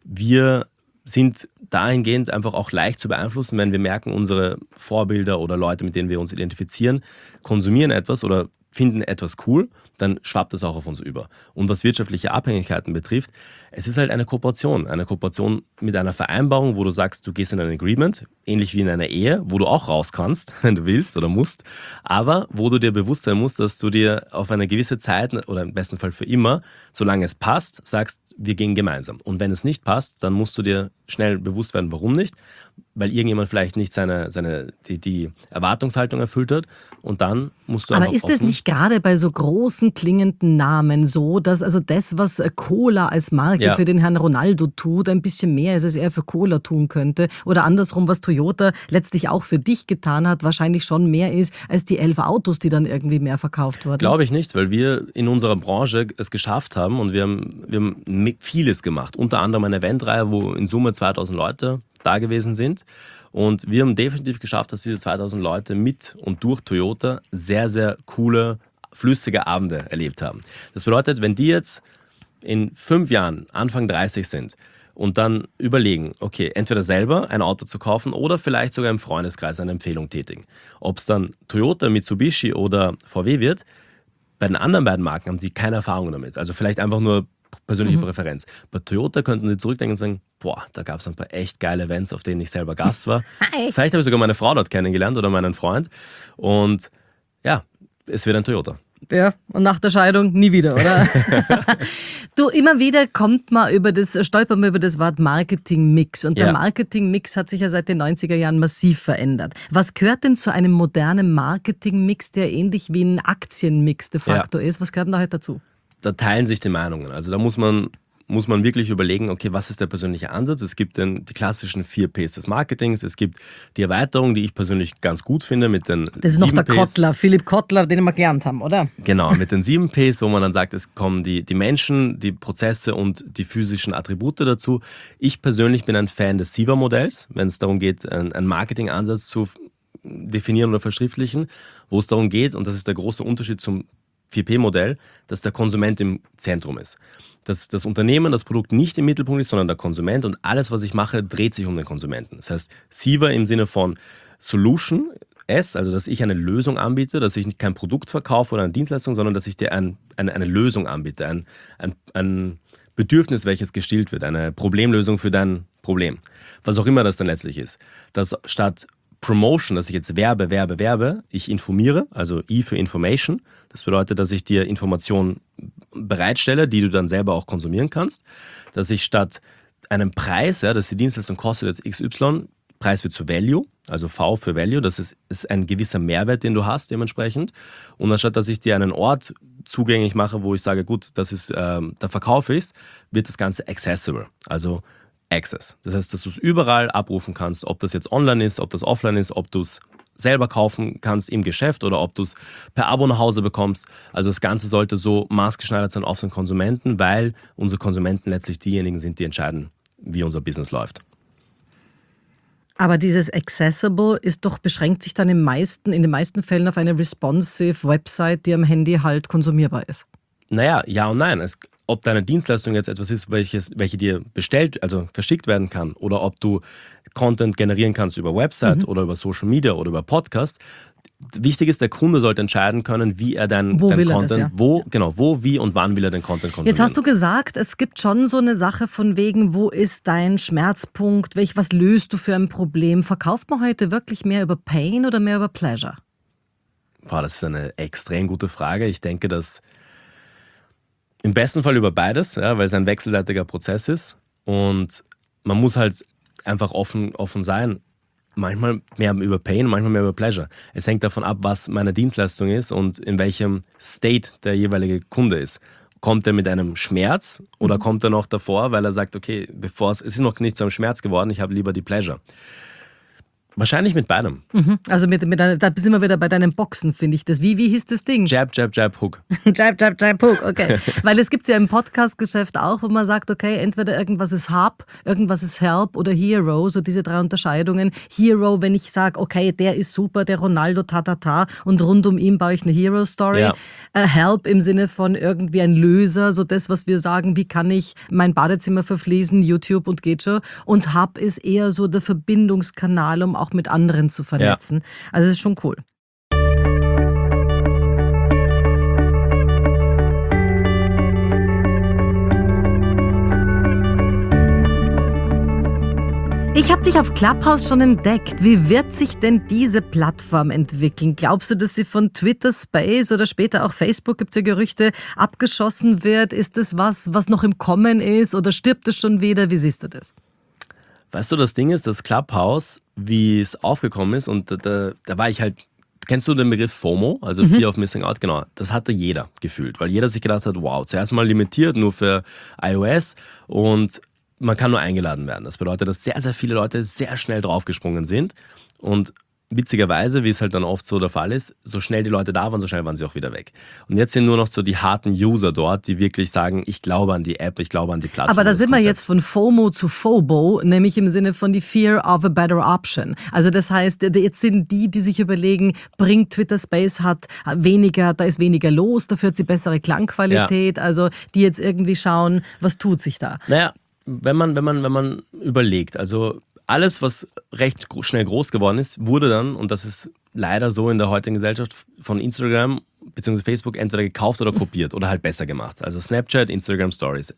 wir sind dahingehend einfach auch leicht zu beeinflussen, wenn wir merken, unsere Vorbilder oder Leute, mit denen wir uns identifizieren, konsumieren etwas oder finden etwas cool, dann schwappt das auch auf uns über. Und was wirtschaftliche Abhängigkeiten betrifft, es ist halt eine Kooperation. Eine Kooperation mit einer Vereinbarung, wo du sagst, du gehst in ein Agreement, ähnlich wie in einer Ehe, wo du auch raus kannst, wenn du willst oder musst, aber wo du dir bewusst sein musst, dass du dir auf eine gewisse Zeit oder im besten Fall für immer, solange es passt, sagst, wir gehen gemeinsam. Und wenn es nicht passt, dann musst du dir schnell bewusst werden, warum nicht, weil irgendjemand vielleicht nicht seine, seine, die, die Erwartungshaltung erfüllt hat und dann musst du Aber einfach ist es offen- nicht gerade bei so großen klingenden Namen so, dass also das, was Cola als Marke Ja. für den Herrn Ronaldo tut, ein bisschen mehr ist, als er für Cola tun könnte? Oder andersrum, was Toyota letztlich auch für dich getan hat, wahrscheinlich schon mehr ist, als die elf Autos, die dann irgendwie mehr verkauft wurden? Glaube ich nicht, weil wir in unserer Branche es geschafft haben und wir haben, wir haben mi- vieles gemacht. Unter anderem eine Eventreihe, wo in Summe zweitausend Leute da gewesen sind. Und wir haben definitiv geschafft, dass diese zweitausend Leute mit und durch Toyota sehr, sehr coole, flüssige Abende erlebt haben. Das bedeutet, wenn die jetzt in fünf Jahren Anfang dreißig sind und dann überlegen, okay, entweder selber ein Auto zu kaufen oder vielleicht sogar im Freundeskreis eine Empfehlung tätigen. Ob es dann Toyota, Mitsubishi oder V W wird, bei den anderen beiden Marken haben die keine Erfahrung damit. Also vielleicht einfach nur persönliche Präferenz. Bei Toyota könnten sie zurückdenken und sagen, boah, da gab es ein paar echt geile Events, auf denen ich selber Gast war. Vielleicht habe ich sogar meine Frau dort kennengelernt oder meinen Freund. Und ja, es wird ein Toyota. Ja, und nach der Scheidung nie wieder, oder? Du, immer wieder kommt man über das, stolpert man über das Wort Marketing-Mix. Und der Ja. Marketing-Mix hat sich ja seit den neunziger Jahren massiv verändert. Was gehört denn zu einem modernen Marketing-Mix, der ähnlich wie ein Aktienmix de facto ist? Was gehört denn da halt dazu? Da teilen sich die Meinungen. Also da muss man, muss man wirklich überlegen, okay, was ist der persönliche Ansatz? Es gibt den, die klassischen vier Ps des Marketings. Es gibt die Erweiterung, die ich persönlich ganz gut finde mit den Das ist noch sieben der Ps. Kotler, Philipp Kotler, den wir gelernt haben, oder? Genau, mit den sieben Ps, wo man dann sagt, es kommen die, die Menschen, die Prozesse und die physischen Attribute dazu. Ich persönlich bin ein Fan des Siva-Modells, wenn es darum geht, einen einen Marketingansatz zu definieren oder verschriftlichen, wo es darum geht, und das ist der große Unterschied zum vier P-Modell, dass der Konsument im Zentrum ist. Dass das Unternehmen, das Produkt nicht im Mittelpunkt ist, sondern der Konsument und alles, was ich mache, dreht sich um den Konsumenten. Das heißt, Siva im Sinne von Solution, S, also dass ich eine Lösung anbiete, dass ich nicht kein Produkt verkaufe oder eine Dienstleistung, sondern dass ich dir ein, eine, eine Lösung anbiete, ein, ein, ein Bedürfnis, welches gestillt wird, eine Problemlösung für dein Problem. Was auch immer das dann letztlich ist. Dass statt Promotion, dass ich jetzt werbe, werbe, werbe, ich informiere, also I für Information. Das bedeutet, dass ich dir Informationen bereitstelle, die du dann selber auch konsumieren kannst. Dass ich statt einem Preis, ja, dass die Dienstleistung kostet jetzt X Y, Preis wird zu Value, also V für Value, das ist, ist ein gewisser Mehrwert, den du hast dementsprechend. Und anstatt, dass ich dir einen Ort zugänglich mache, wo ich sage, gut, das ist ähm, der Verkauf ist, wird das Ganze accessible, also Access. Das heißt, dass du es überall abrufen kannst, ob das jetzt online ist, ob das offline ist, ob du es selber kaufen kannst im Geschäft oder ob du es per Abo nach Hause bekommst. Also das Ganze sollte so maßgeschneidert sein auf den Konsumenten, weil unsere Konsumenten letztlich diejenigen sind, die entscheiden, wie unser Business läuft. Aber dieses Accessible ist doch, beschränkt sich dann im meisten, in den meisten Fällen auf eine responsive Website, die am Handy halt konsumierbar ist. Naja, ja und nein. Es, ob deine Dienstleistung jetzt etwas ist, welches, welche dir bestellt, also verschickt werden kann, oder ob du Content generieren kannst über Website oder über Social Media oder über Podcast. Wichtig ist, der Kunde sollte entscheiden können, wie er deinen, Wo deinen will er Content, das, ja. wo, genau, wo, wie und wann will er den Content konsumieren. Jetzt hast du gesagt, es gibt schon so eine Sache von wegen, wo ist dein Schmerzpunkt, welch, was löst du für ein Problem? Verkauft man heute wirklich mehr über Pain oder mehr über Pleasure? Boah, das ist eine extrem gute Frage. Ich denke, dass im besten Fall über beides, ja, weil es ein wechselseitiger Prozess ist und man muss halt einfach offen, offen sein. Manchmal mehr über Pain, manchmal mehr über Pleasure. Es hängt davon ab, was meine Dienstleistung ist und in welchem State der jeweilige Kunde ist. Kommt er mit einem Schmerz oder mhm. kommt er noch davor, weil er sagt, okay, bevor es, es ist noch nicht zu einem Schmerz geworden, ich habe lieber die Pleasure. Wahrscheinlich mit beidem. Mhm. Also mit, mit einer, da sind wir wieder bei deinen Boxen, finde ich das. Wie, wie hieß das Ding? Jab, Jab, Jab, Hook. Jab, Jab, Jab, Hook, okay. Weil es gibt ja im Podcast-Geschäft auch, wo man sagt, okay, entweder irgendwas ist Hub, irgendwas ist Help oder Hero, so diese drei Unterscheidungen. Hero, wenn ich sage, okay, der ist super, der Ronaldo, ta, ta, ta, und rund um ihn baue ich eine Hero-Story. Ja. Äh, Help im Sinne von irgendwie ein Löser, so das, was wir sagen, wie kann ich mein Badezimmer verfließen, YouTube und geht schon. Und Hub ist eher so der Verbindungskanal, um auch mit anderen zu vernetzen. Ja. Also es ist schon cool. Ich habe dich auf Clubhouse schon entdeckt. Wie wird sich denn diese Plattform entwickeln? Glaubst du, dass sie von Twitter, Space oder später auch Facebook, gibt es ja Gerüchte, abgeschossen wird? Ist das was, was noch im Kommen ist oder stirbt es schon wieder? Wie siehst du das? Weißt du, das Ding ist, das Clubhouse, wie es aufgekommen ist, und da, da, da war ich halt, kennst du den Begriff FOMO, also mhm. Fear of Missing Out? Genau, das hatte jeder gefühlt, weil jeder sich gedacht hat, wow, zuerst mal limitiert nur für iOS und man kann nur eingeladen werden. Das bedeutet, dass sehr, sehr viele Leute sehr schnell draufgesprungen sind und witzigerweise, wie es halt dann oft so der Fall ist, so schnell die Leute da waren, so schnell waren sie auch wieder weg. Und jetzt sind nur noch so die harten User dort, die wirklich sagen, ich glaube an die App, ich glaube an die Plattform. Aber da sind wir jetzt von FOMO zu FOBO, nämlich im Sinne von die Fear of a better option. Also das heißt, jetzt sind die, die sich überlegen, bringt Twitter Space, hat weniger, da ist weniger los, dafür hat sie bessere Klangqualität, ja. Also die jetzt irgendwie schauen, was tut sich da? Naja, wenn man, wenn man, wenn man überlegt, also alles, was recht schnell groß geworden ist, wurde dann, und das ist leider so in der heutigen Gesellschaft, von Instagram bzw. Facebook entweder gekauft oder kopiert oder halt besser gemacht. Also Snapchat, Instagram Stories.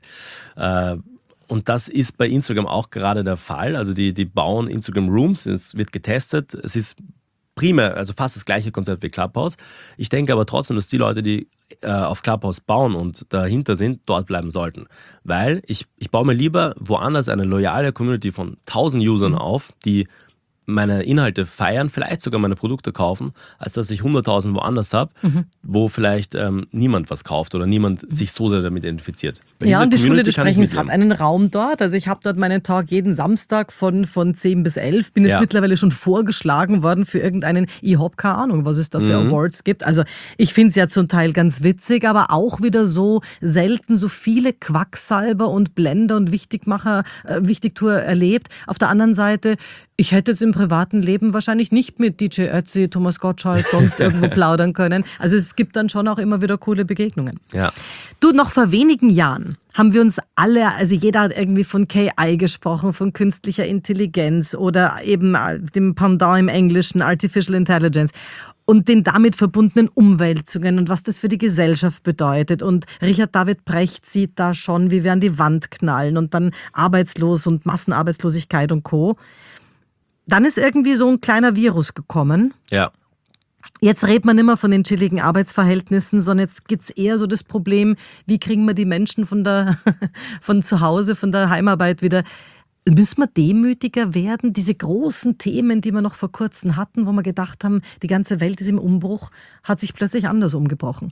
Und das ist bei Instagram auch gerade der Fall. Also die, die bauen Instagram Rooms, es wird getestet. Es ist primär, also fast das gleiche Konzept wie Clubhouse. Ich denke aber trotzdem, dass die Leute, die äh, auf Clubhouse bauen und dahinter sind, dort bleiben sollten. Weil ich, ich baue mir lieber woanders eine loyale Community von tausend Usern mhm. auf, die meine Inhalte feiern, vielleicht sogar meine Produkte kaufen, als dass ich hunderttausend woanders habe, mhm. wo vielleicht ähm, niemand was kauft oder niemand mhm. sich so sehr damit identifiziert. Weil ja, und die Schule des Sprechens hat einen Raum dort. Also ich habe dort meinen Talk jeden Samstag von, von zehn bis elf. Bin jetzt ja. mittlerweile schon vorgeschlagen worden für irgendeinen, ich habe keine Ahnung, was es da für mhm. Awards gibt. Also ich finde es ja zum Teil ganz witzig, aber auch wieder so selten so viele Quacksalber und Blender und Wichtigmacher, äh, Wichtigtour erlebt. Auf der anderen Seite, ich hätte jetzt im privaten Leben wahrscheinlich nicht mit D J Ötzi, Thomas Gottschalk, sonst irgendwo plaudern können. Also es gibt dann schon auch immer wieder coole Begegnungen. Ja. Du, noch vor wenigen Jahren haben wir uns alle, also jeder hat irgendwie von K I gesprochen, von künstlicher Intelligenz oder eben dem Pendant im Englischen, Artificial Intelligence. Und den damit verbundenen Umwälzungen und was das für die Gesellschaft bedeutet. Und Richard David Brecht sieht da schon, wie wir an die Wand knallen und dann arbeitslos und Massenarbeitslosigkeit und Co. Dann ist irgendwie so ein kleiner Virus gekommen. Ja. Jetzt redet man nicht mehr von den chilligen Arbeitsverhältnissen, sondern jetzt gibt es eher so das Problem, wie kriegen wir die Menschen von, der, von zu Hause, von der Heimarbeit wieder. Müssen wir demütiger werden? Diese großen Themen, die wir noch vor kurzem hatten, wo wir gedacht haben, die ganze Welt ist im Umbruch, hat sich plötzlich anders umgebrochen.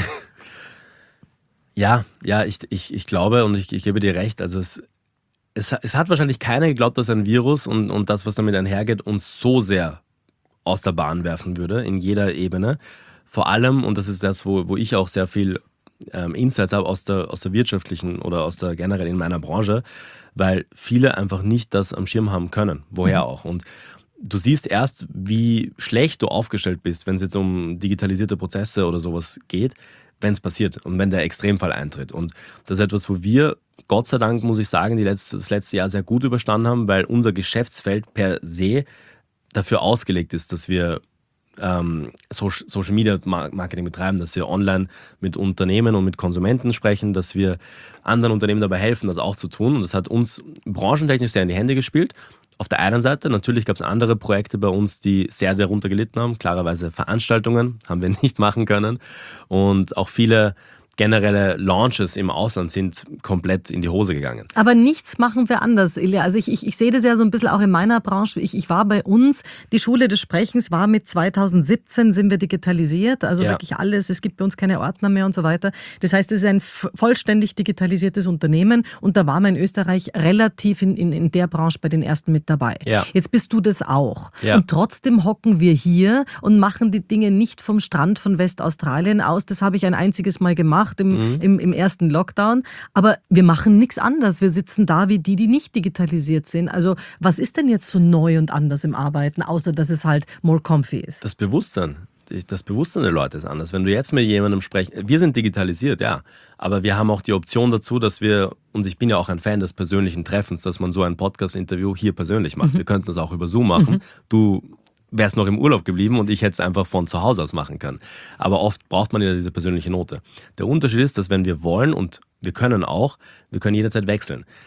Ja, ja, ich, ich, ich glaube und ich, ich gebe dir recht, also es Es, es hat wahrscheinlich keiner geglaubt, dass ein Virus und, und das, was damit einhergeht, uns so sehr aus der Bahn werfen würde, in jeder Ebene. Vor allem, und das ist das, wo, wo ich auch sehr viel ähm, Insights habe aus der, aus der wirtschaftlichen oder aus der generell in meiner Branche, weil viele einfach nicht das am Schirm haben können, woher auch. Und du siehst erst, wie schlecht du aufgestellt bist, wenn es jetzt um digitalisierte Prozesse oder sowas geht, wenn es passiert und wenn der Extremfall eintritt. Und das ist etwas, wo wir Gott sei Dank, muss ich sagen, die letzte, das letzte Jahr sehr gut überstanden haben, weil unser Geschäftsfeld per se dafür ausgelegt ist, dass wir ähm, Social Media Marketing betreiben, dass wir online mit Unternehmen und mit Konsumenten sprechen, dass wir anderen Unternehmen dabei helfen, das auch zu tun. Und das hat uns branchentechnisch sehr in die Hände gespielt. Auf der einen Seite, natürlich gab es andere Projekte bei uns, die sehr darunter gelitten haben. Klarerweise Veranstaltungen haben wir nicht machen können. Und auch viele generelle Launches im Ausland sind komplett in die Hose gegangen. Aber nichts machen wir anders, Ilja. Also ich, ich, ich sehe das ja so ein bisschen auch in meiner Branche. Ich, ich war bei uns, die Schule des Sprechens war mit zweitausendsiebzehn sind wir digitalisiert, also ja. wirklich alles. Es gibt bei uns keine Ordner mehr und so weiter. Das heißt, es ist ein vollständig digitalisiertes Unternehmen und da waren wir in Österreich relativ in, in, in der Branche bei den ersten mit dabei. Ja. Jetzt bist du das auch. Ja. Und trotzdem hocken wir hier und machen die Dinge nicht vom Strand von Westaustralien aus. Das habe ich ein einziges Mal gemacht. Im, mhm. im, im ersten Lockdown. Aber wir machen nichts anderes. Wir sitzen da wie die, die nicht digitalisiert sind. Also was ist denn jetzt so neu und anders im Arbeiten, außer dass es halt more comfy ist? Das Bewusstsein. Das Bewusstsein der Leute ist anders. Wenn du jetzt mit jemandem sprichst, wir sind digitalisiert, ja, aber wir haben auch die Option dazu, dass wir, und ich bin ja auch ein Fan des persönlichen Treffens, dass man so ein Podcast-Interview hier persönlich macht. Mhm. Wir könnten das auch über Zoom machen. Mhm. Du wär's noch im Urlaub geblieben und ich hätte es einfach von zu Hause aus machen können. Aber oft braucht man ja diese persönliche Note. Der Unterschied ist, dass wenn wir wollen und wir können auch, wir können jederzeit wechseln. Mhm.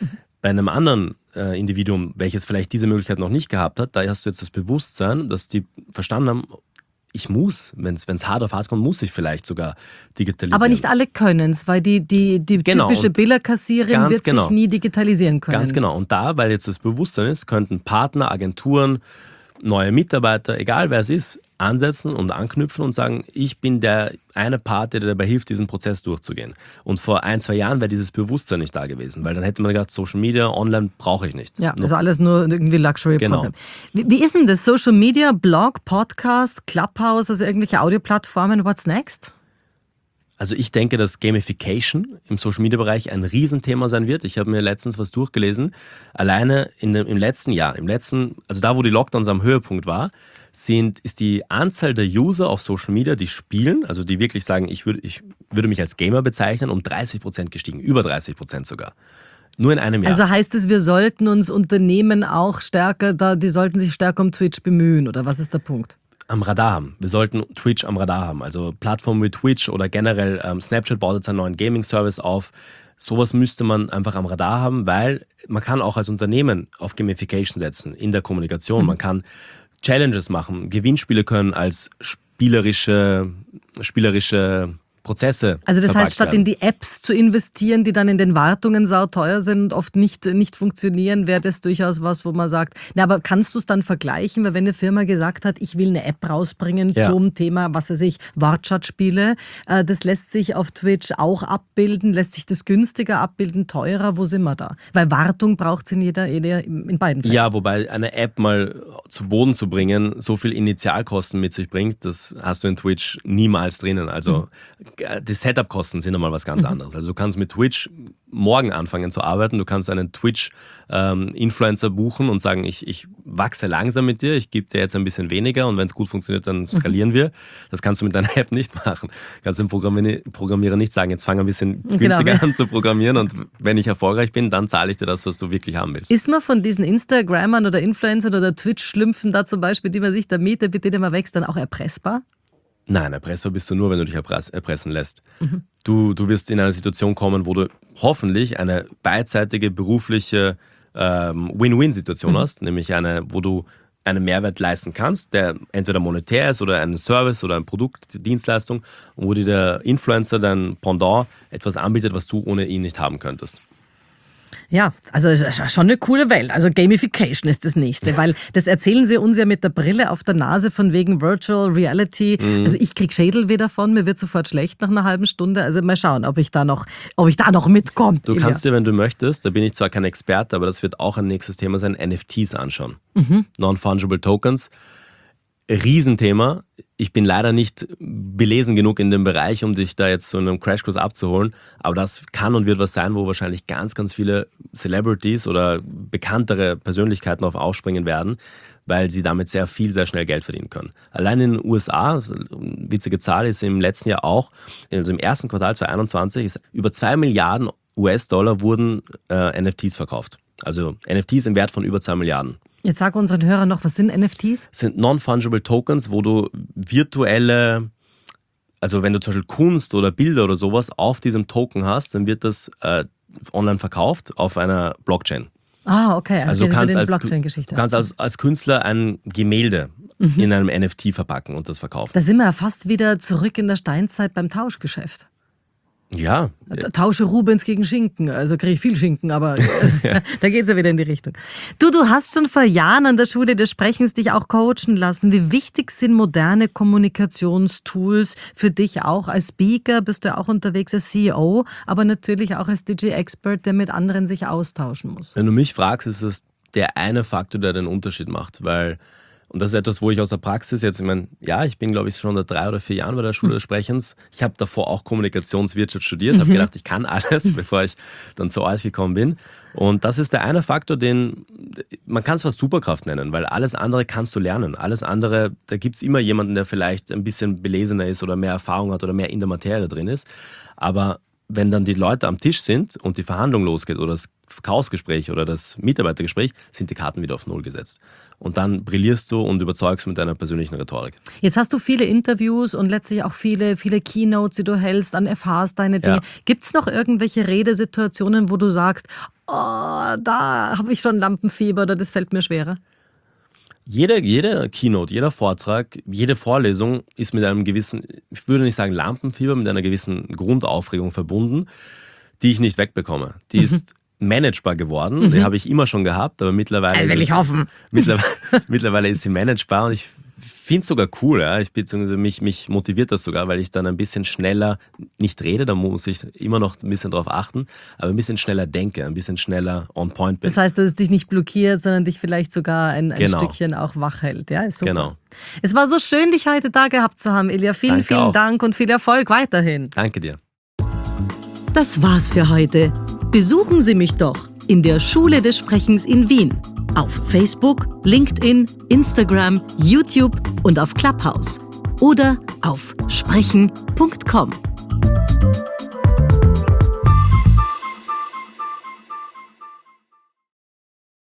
Bei einem anderen äh, Individuum, welches vielleicht diese Möglichkeit noch nicht gehabt hat, da hast du jetzt das Bewusstsein, dass die verstanden haben, ich muss, wenn es hart auf hart kommt, muss ich vielleicht sogar digitalisieren. Aber nicht alle können es, weil die, die, die genau. typische Billerkassiererin wird genau. sich nie digitalisieren können. Ganz genau. Und da, weil jetzt das Bewusstsein ist, könnten Partner, Agenturen, neue Mitarbeiter, egal wer es ist, ansetzen und anknüpfen und sagen, ich bin der eine Part, der dir dabei hilft, diesen Prozess durchzugehen. Und vor ein, zwei Jahren wäre dieses Bewusstsein nicht da gewesen, weil dann hätte man gedacht, Social Media, online brauche ich nicht. Ja, also alles nur irgendwie Luxury-Problem. Genau. Wie, wie ist denn das? Social Media, Blog, Podcast, Clubhouse, also irgendwelche Audioplattformen, what's next? Also ich denke, dass Gamification im Social-Media-Bereich ein Riesenthema sein wird. Ich habe mir letztens was durchgelesen. Alleine in dem, im letzten Jahr, im letzten, also da, wo die Lockdowns am Höhepunkt war, sind, ist die Anzahl der User auf Social Media, die spielen, also die wirklich sagen, ich würde, ich würde mich als Gamer bezeichnen, um dreißig Prozent gestiegen, über dreißig Prozent sogar. Nur in einem Jahr. Also heißt es, wir sollten uns Unternehmen auch stärker, da, die sollten sich stärker um Twitch bemühen, oder was ist der Punkt? Am Radar haben. Wir sollten Twitch am Radar haben. Also Plattformen wie Twitch oder generell ähm, Snapchat baut jetzt einen neuen Gaming-Service auf. Sowas müsste man einfach am Radar haben, weil man kann auch als Unternehmen auf Gamification setzen in der Kommunikation. Mhm. Man kann Challenges machen. Gewinnspiele können als spielerische, spielerische Prozesse Also das heißt, statt werden. in die Apps zu investieren, die dann in den Wartungen sauteuer sind und oft nicht, nicht funktionieren, wäre das durchaus was, wo man sagt, na, aber kannst du es dann vergleichen, weil wenn eine Firma gesagt hat, ich will eine App rausbringen ja. zum Thema, was weiß ich, Wortschatspiele, äh, das lässt sich auf Twitch auch abbilden, lässt sich das günstiger abbilden, teurer, wo sind wir da? Weil Wartung braucht es in jeder, jeder, in beiden Fällen. Ja, wobei eine App mal zu Boden zu bringen, so viel Initialkosten mit sich bringt, das hast du in Twitch niemals drinnen. Also mhm. die Setup-Kosten sind nochmal was ganz anderes. Also du kannst mit Twitch morgen anfangen zu arbeiten. Du kannst einen Twitch-Influencer ähm, buchen und sagen, ich, ich wachse langsam mit dir, ich gebe dir jetzt ein bisschen weniger und wenn es gut funktioniert, dann skalieren mhm. wir. Das kannst du mit deiner App nicht machen. Du kannst dem Programmier- Programmierer nicht sagen, jetzt fang ein bisschen günstiger genau. an zu programmieren und wenn ich erfolgreich bin, dann zahle ich dir das, was du wirklich haben willst. Ist man von diesen Instagrammern oder Influencern oder Twitch-Schlümpfen da zum Beispiel, die man sich da mietet, mit denen man wächst, dann auch erpressbar? Nein, erpressbar bist du nur, wenn du dich erpressen lässt. Mhm. Du, du wirst in eine Situation kommen, wo du hoffentlich eine beidseitige berufliche ähm, Win-Win-Situation mhm. hast, nämlich eine, wo du einen Mehrwert leisten kannst, der entweder monetär ist oder ein Service oder ein Produkt, Dienstleistung, wo dir der Influencer, dein Pendant, etwas anbietet, was du ohne ihn nicht haben könntest. Ja, also schon eine coole Welt. Also Gamification ist das Nächste, weil das erzählen sie uns ja mit der Brille auf der Nase von wegen Virtual Reality. Mhm. Also ich krieg Schädelweh davon, mir wird sofort schlecht nach einer halben Stunde. Also mal schauen, ob ich da noch, ob ich da noch mitkomme. Du kannst dir, wenn du möchtest, da bin ich zwar kein Experte, aber das wird auch ein nächstes Thema sein, N F Ts anschauen. Mhm. Non-Fungible Tokens. Riesenthema. Ich bin leider nicht belesen genug in dem Bereich, um dich da jetzt so in einem Crashkurs abzuholen. Aber das kann und wird was sein, wo wahrscheinlich ganz, ganz viele Celebrities oder bekanntere Persönlichkeiten auf aufspringen werden, weil sie damit sehr viel, sehr schnell Geld verdienen können. Allein in den U S A, witzige Zahl, ist im letzten Jahr auch, also im ersten Quartal zwanzig einundzwanzig, ist über zwei Milliarden U S-Dollar wurden äh, N F Ts verkauft. Also N F Ts im Wert von über zwei Milliarden. Jetzt sag unseren Hörern noch, was sind N F Ts? Das sind Non-Fungible Tokens, wo du virtuelle, also wenn du zum Beispiel Kunst oder Bilder oder sowas auf diesem Token hast, dann wird das äh, online verkauft auf einer Blockchain. Ah, okay, also, also du kannst als, Blockchain-Geschichte. Du kannst als, als Künstler ein Gemälde mhm. in einem N F T verpacken und das verkaufen. Da sind wir ja fast wieder zurück in der Steinzeit beim Tauschgeschäft. Ja. Tausche Rubens gegen Schinken, also kriege ich viel Schinken, aber ja. Da geht es ja wieder in die Richtung. Du, du hast schon vor Jahren an der Schule des Sprechens dich auch coachen lassen. Wie wichtig sind moderne Kommunikationstools für dich auch als Speaker? Bist du ja auch unterwegs als C E O, aber natürlich auch als D J-Expert, der mit anderen sich austauschen muss. Wenn du mich fragst, ist es der eine Faktor, der den Unterschied macht, weil und das ist etwas, wo ich aus der Praxis jetzt, ich meine, ja, ich bin, glaube ich, schon seit drei oder vier Jahren bei der Schule des Sprechens. Ich habe davor auch Kommunikationswirtschaft studiert, habe mhm. gedacht, ich kann alles, bevor ich dann zu euch gekommen bin. Und das ist der eine Faktor, den, man kann es fast Superkraft nennen, weil alles andere kannst du lernen. Alles andere, da gibt es immer jemanden, der vielleicht ein bisschen belesener ist oder mehr Erfahrung hat oder mehr in der Materie drin ist. Aber wenn dann die Leute am Tisch sind und die Verhandlung losgeht oder das Verkaufsgespräch oder das Mitarbeitergespräch, sind die Karten wieder auf Null gesetzt. Und dann brillierst du und überzeugst mit deiner persönlichen Rhetorik. Jetzt hast du viele Interviews und letztlich auch viele, viele Keynotes, die du hältst, dann erfahrst deine Dinge. Ja. Gibt es noch irgendwelche Redesituationen, wo du sagst, oh, da habe ich schon Lampenfieber oder das fällt mir schwerer? Jede, jede Keynote, jeder Vortrag, jede Vorlesung ist mit einem gewissen, ich würde nicht sagen Lampenfieber, mit einer gewissen Grundaufregung verbunden, die ich nicht wegbekomme. Die mhm. ist managebar geworden. Mhm. Die habe ich immer schon gehabt, aber mittlerweile, also will ich ist, hoffen. Mittlerweile, mittlerweile ist sie managebar und ich finde es sogar cool. Ja. Ich, beziehungsweise mich, mich motiviert das sogar, weil ich dann ein bisschen schneller nicht rede, da muss ich immer noch ein bisschen drauf achten, aber ein bisschen schneller denke, ein bisschen schneller on point bin. Das heißt, dass es dich nicht blockiert, sondern dich vielleicht sogar ein, ein genau. Stückchen auch wach hält. Ja, ist super. Genau. Es war so schön, dich heute da gehabt zu haben, Ilja. Vielen, Danke vielen auch. Dank und viel Erfolg weiterhin. Danke dir. Das war's für heute. Besuchen Sie mich doch in der Schule des Sprechens in Wien. Auf Facebook, LinkedIn, Instagram, YouTube und auf Clubhouse. Oder auf sprechen punkt com.